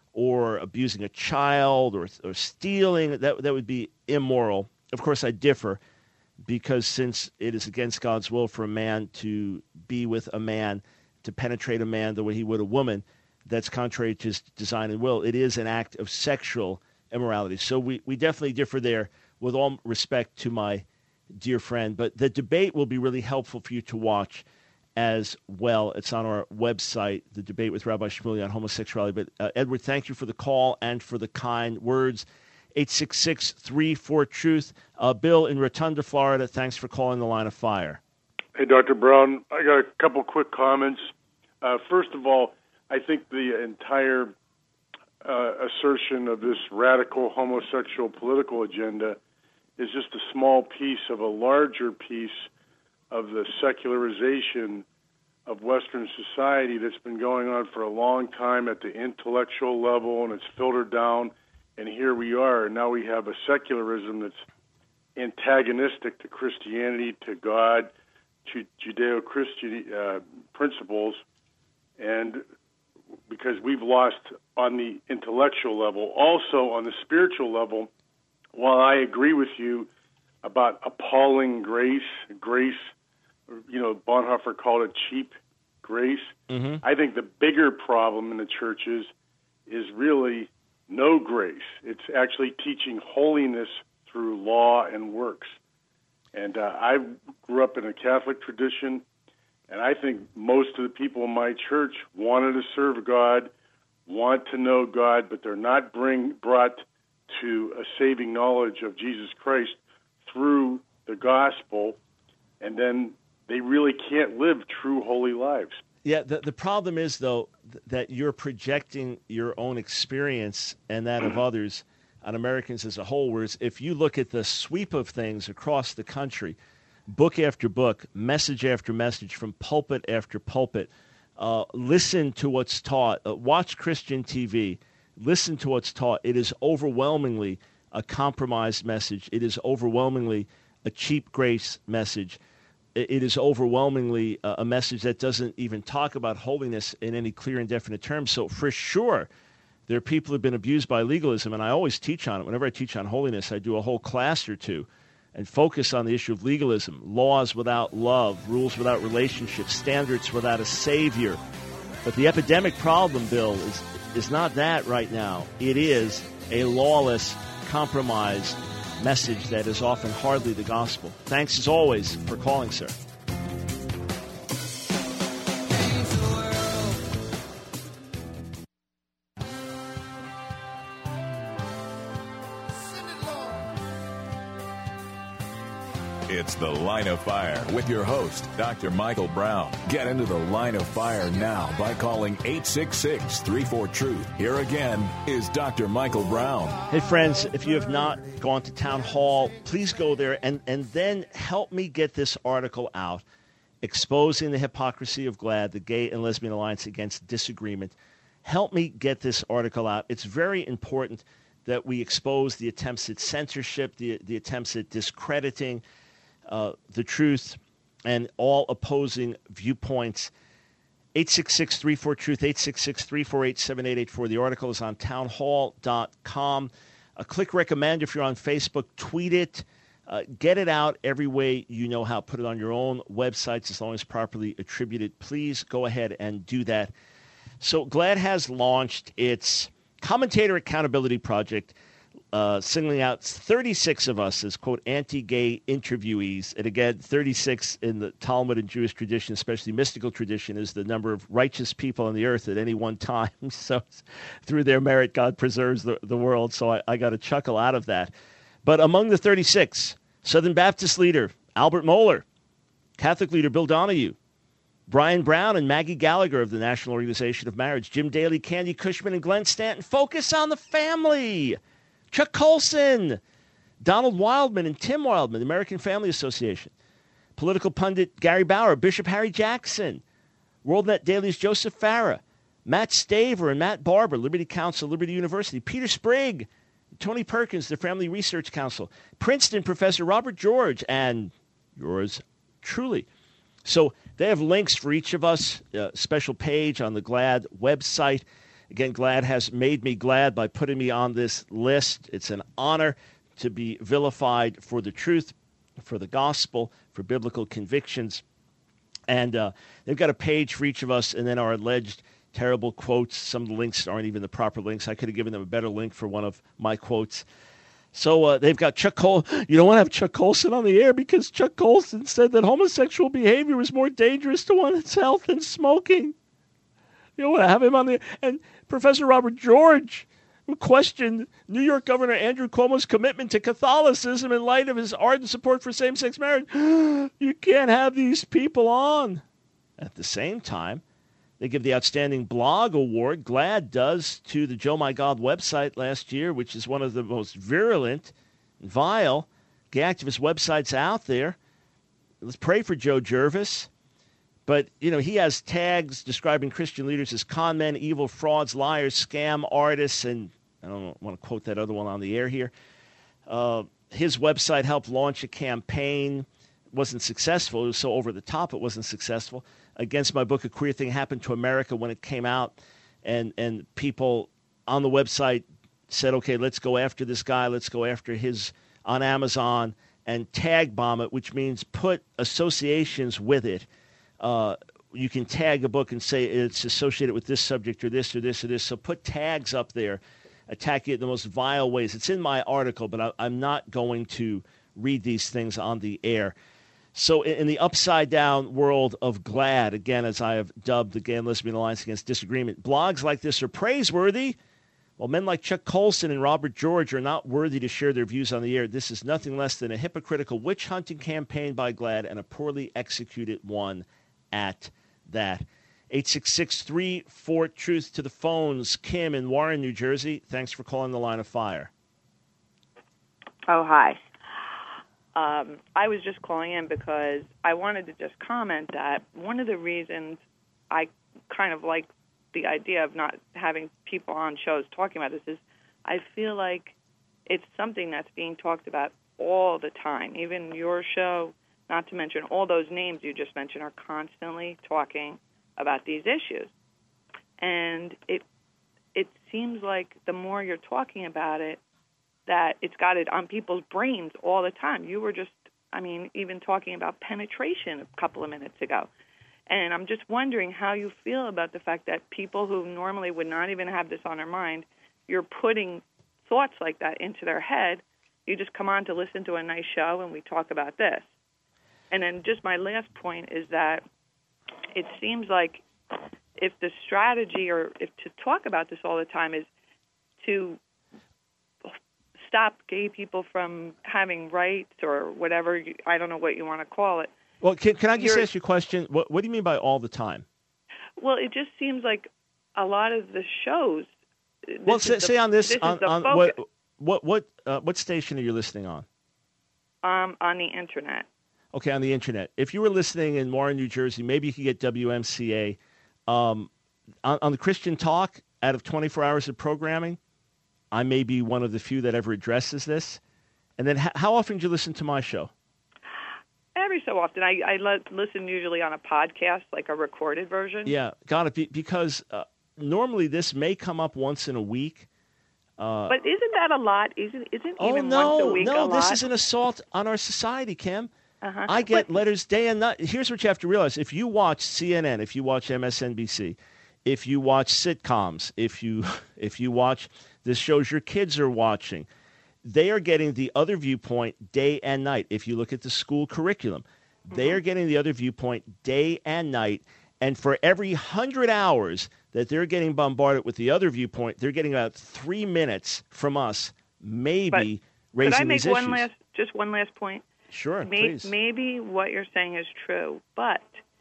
or abusing a child, or or stealing. That that would be immoral. Of course, I differ, because since it is against God's will for a man to be with a man, to penetrate a man the way he would a woman, that's contrary to his design and will. It is an act of sexual immorality. So we, we definitely differ there, with all respect to my dear friend. But the debate will be really helpful for you to watch as well. It's on our website, the debate with Rabbi Shmuley on homosexuality. But uh, Edward, thank you for the call and for the kind words. eight six six, three four, truth. Uh, Bill in Rotunda, Florida, thanks for calling the Line of Fire. Hey, Doctor Brown, I got a couple quick comments. Uh, first of all, I think the entire uh, assertion of this radical homosexual political agenda is just a small piece of a larger piece of the secularization of Western society that's been going on for a long time at the intellectual level, and it's filtered down, and here we are. Now we have a secularism that's antagonistic to Christianity, to God, to Judeo-Christian uh, principles, and because we've lost on the intellectual level. Also, on the spiritual level, while I agree with you about appalling grace, grace, you know, Bonhoeffer called it cheap grace. Mm-hmm. I think the bigger problem in the churches is really no grace. It's actually teaching holiness through law and works. And uh, I grew up in a Catholic tradition, and I think most of the people in my church wanted to serve God, want to know God, but they're not bring, brought to a saving knowledge of Jesus Christ through the gospel, and then they really can't live true holy lives. Yeah, the, the problem is, though, th- that you're projecting your own experience and that of others. on Americans as a whole, whereas if you look at the sweep of things across the country, book after book, message after message, from pulpit after pulpit, uh, listen to what's taught, uh, watch Christian T V, listen to what's taught. It is overwhelmingly a compromised message. It is overwhelmingly a cheap grace message. It is overwhelmingly a message that doesn't even talk about holiness in any clear and definite terms. So for sure, there are people who have been abused by legalism, and I always teach on it. Whenever I teach on holiness, I do a whole class or two and focus on the issue of legalism, laws without love, rules without relationships, standards without a savior. But the epidemic problem, Bill, is, is not that right now. It is a lawless, compromised message that is often hardly the gospel. Thanks as always for calling, sir. It's The Line of Fire with your host, Doctor Michael Brown. Get into the Line of Fire now by calling eight six six, three four, truth. Here again is Doctor Michael Brown. Hey, friends, if you have not gone to Town Hall, please go there and, and then help me get this article out, Exposing the Hypocrisy of GLAAD, the Gay and Lesbian Alliance Against Disagreement. Help me get this article out. It's very important that we expose the attempts at censorship, the, the attempts at discrediting Uh, the truth, and all opposing viewpoints. eight six six, three four, truth, eight six six, three four eight, seven eight eight four. The article is on town hall dot com. Uh, click recommend if you're on Facebook. Tweet it. Uh, get it out every way you know how. Put it on your own websites as long as properly attributed. Please go ahead and do that. So GLAAD has launched its Commentator Accountability Project, Uh, singling out thirty-six of us as, quote, anti-gay interviewees. And again, thirty-six in the Talmud and Jewish tradition, especially mystical tradition, is the number of righteous people on the earth at any one time. So through their merit, God preserves the, the world. So I, I got a chuckle out of that. But among the thirty-six, Southern Baptist leader Albert Mohler, Catholic leader Bill Donahue, Brian Brown and Maggie Gallagher of the National Organization of Marriage, Jim Daly, Candy Cushman, and Glenn Stanton. Focus on the family. Chuck Colson, Donald Wildman and Tim Wildman, the American Family Association, political pundit Gary Bauer, Bishop Harry Jackson, WorldNet Daily's Joseph Farah, Matt Staver and Matt Barber, Liberty Counsel, Liberty University, Peter Sprigg, Tony Perkins, the Family Research Council, Princeton Professor Robert George, and yours truly. So they have links for each of us, a special page on the GLAAD website. Again, GLAAD has made me glad by putting me on this list. It's an honor to be vilified for the truth, for the gospel, for biblical convictions. And uh, they've got a page for each of us, and then our alleged terrible quotes. Some of the links aren't even the proper links. I could have given them a better link for one of my quotes. So uh, they've got Chuck Colson. You don't want to have Chuck Colson on the air because Chuck Colson said that homosexual behavior is more dangerous to one's health than smoking. You don't want to have him on the... And Professor Robert George, who questioned New York Governor Andrew Cuomo's commitment to Catholicism in light of his ardent support for same-sex marriage. You can't have these people on. At the same time, they give the Outstanding Blog Award, GLAAD does, to the Joe My God website last year, which is one of the most virulent, vile gay activist websites out there. Let's pray for Joe Jervis. But, you know, he has tags describing Christian leaders as con men, evil frauds, liars, scam artists, and I don't want to quote that other one on the air here. Uh, his website helped launch a campaign. It wasn't successful. It was so over the top it wasn't successful. Against my book, A Queer Thing Happened to America, when it came out. And, and people on the website said, okay, let's go after this guy. Let's go after his on Amazon and tag bomb it, which means put associations with it. Uh, you can tag a book and say it's associated with this subject or this or this or this. So put tags up there, attacking it in the most vile ways. It's in my article, but I, I'm not going to read these things on the air. So in, in the upside-down world of GLAAD, again, as I have dubbed the Gay and Lesbian Alliance Against Disagreement, blogs like this are praiseworthy. While men like Chuck Colson and Robert George are not worthy to share their views on the air, this is nothing less than a hypocritical witch-hunting campaign by GLAAD, and a poorly executed one at that. eight six six, three four, truth to the phones. Kim in Warren, New Jersey. Thanks for calling the Line of Fire. Oh, hi. Um, I was just calling in because I wanted to just comment that one of the reasons I kind of like the idea of not having people on shows talking about this is I feel like it's something that's being talked about all the time. Even your show, not to mention all those names you just mentioned, are constantly talking about these issues. And it it seems like the more you're talking about it, that it's got it on people's brains all the time. You were just, I mean, even talking about penetration a couple of minutes ago. And I'm just wondering how you feel about the fact that people who normally would not even have this on their mind, you're putting thoughts like that into their head. You just come on to listen to a nice show and we talk about this. And then just my last point is that it seems like if the strategy or if to talk about this all the time is to stop gay people from having rights or whatever, you, I don't know what you want to call it. Well, can, can I just You're, ask you a question? What, what do you mean by all the time? Well, it just seems like a lot of the shows. Well, say, the, say on this, this on, on what what what uh, what station are you listening on? Um, on the internet. Okay, on the internet. If you were listening in Warren, New Jersey, maybe you could get W M C A. Um, on, on the Christian Talk, out of twenty-four hours of programming, I may be one of the few that ever addresses this. And then, h- how often do you listen to my show? Every so often. I, I le- listen usually on a podcast, like a recorded version. Yeah, got it. Be- because uh, normally this may come up once in a week. Uh, but isn't that a lot? Isn't isn't oh, even no, once a week no, a lot? this is an assault on our society, Kim. Uh-huh. I get but, letters day and night. Here's what you have to realize. If you watch C N N, if you watch M S N B C, if you watch sitcoms, if you if you watch the shows your kids are watching, they are getting the other viewpoint day and night. If you look at the school curriculum, they are getting the other viewpoint day and night. And for every hundred hours that they're getting bombarded with the other viewpoint, they're getting about three minutes from us, maybe but raising could I make these one issues. last, just one last point? Sure, May, please. Maybe what you're saying is true, but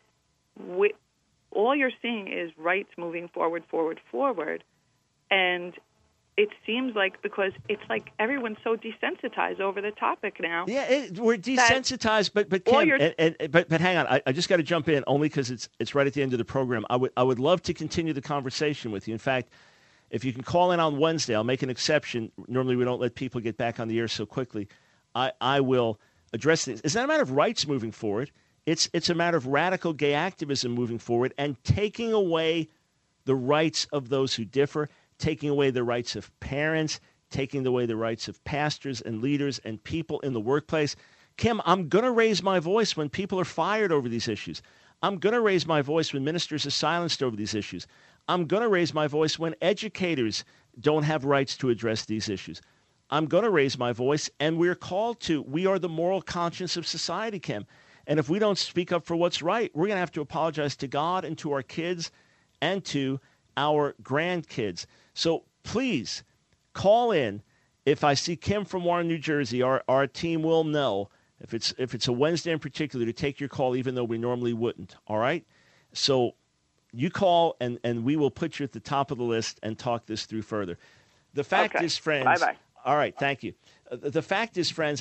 we, all you're seeing is rights moving forward, forward, forward, and it seems like because it's like everyone's so desensitized over the topic now. Yeah, it, we're desensitized, but but Kim, and, and, but but hang on, I, I just got to jump in only because it's it's right at the end of the program. I would I would love to continue the conversation with you. In fact, if you can call in on Wednesday, I'll make an exception. Normally, we don't let people get back on the air so quickly. I I will address this. It's not a matter of rights moving forward. It's it's a matter of radical gay activism moving forward and taking away the rights of those who differ. Taking away the rights of parents, taking away the rights of pastors and leaders and people in the workplace. Kim, I'm going to raise my voice when people are fired over these issues. I'm going to raise my voice when ministers are silenced over these issues. I'm going to raise my voice when educators don't have rights to address these issues. I'm going to raise my voice, and we're called to. We are the moral conscience of society, Kim. And if we don't speak up for what's right, we're going to have to apologize to God and to our kids and to our grandkids. So please call in. If I see Kim from Warren, New Jersey, our, our team will know if it's if it's a Wednesday in particular to take your call, even though we normally wouldn't. All right? So you call, and, and we will put you at the top of the list and talk this through further. The fact okay. is, friends. Bye-bye. All right, thank you. Uh, the fact is, friends,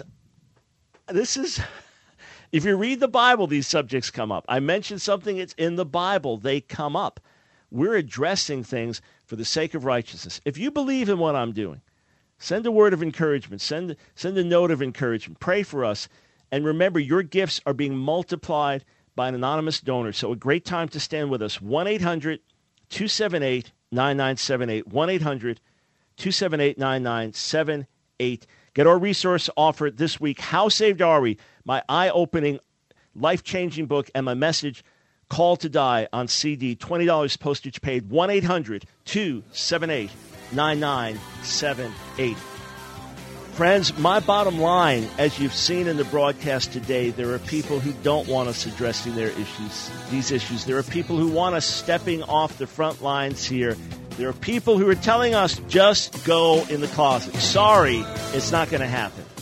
this is, if you read the Bible, these subjects come up. I mentioned something, it's in the Bible. They come up. We're addressing things for the sake of righteousness. If you believe in what I'm doing, send a word of encouragement. Send, send a note of encouragement. Pray for us. And remember, your gifts are being multiplied by an anonymous donor. So a great time to stand with us. one eight hundred two seven eight nine nine seven eight. one eight hundred two seven eight nine nine seven eight. Get our resource offer this week. How Saved Are We? My eye-opening, life-changing book and my message, Call to Die, on C D. twenty dollars postage paid. one eight hundred two seven eight nine nine seven eight. Friends, my bottom line, as you've seen in the broadcast today, there are people who don't want us addressing their issues, these issues. There are people who want us stepping off the front lines here. There are people who are telling us, just go in the closet. Sorry, it's not going to happen.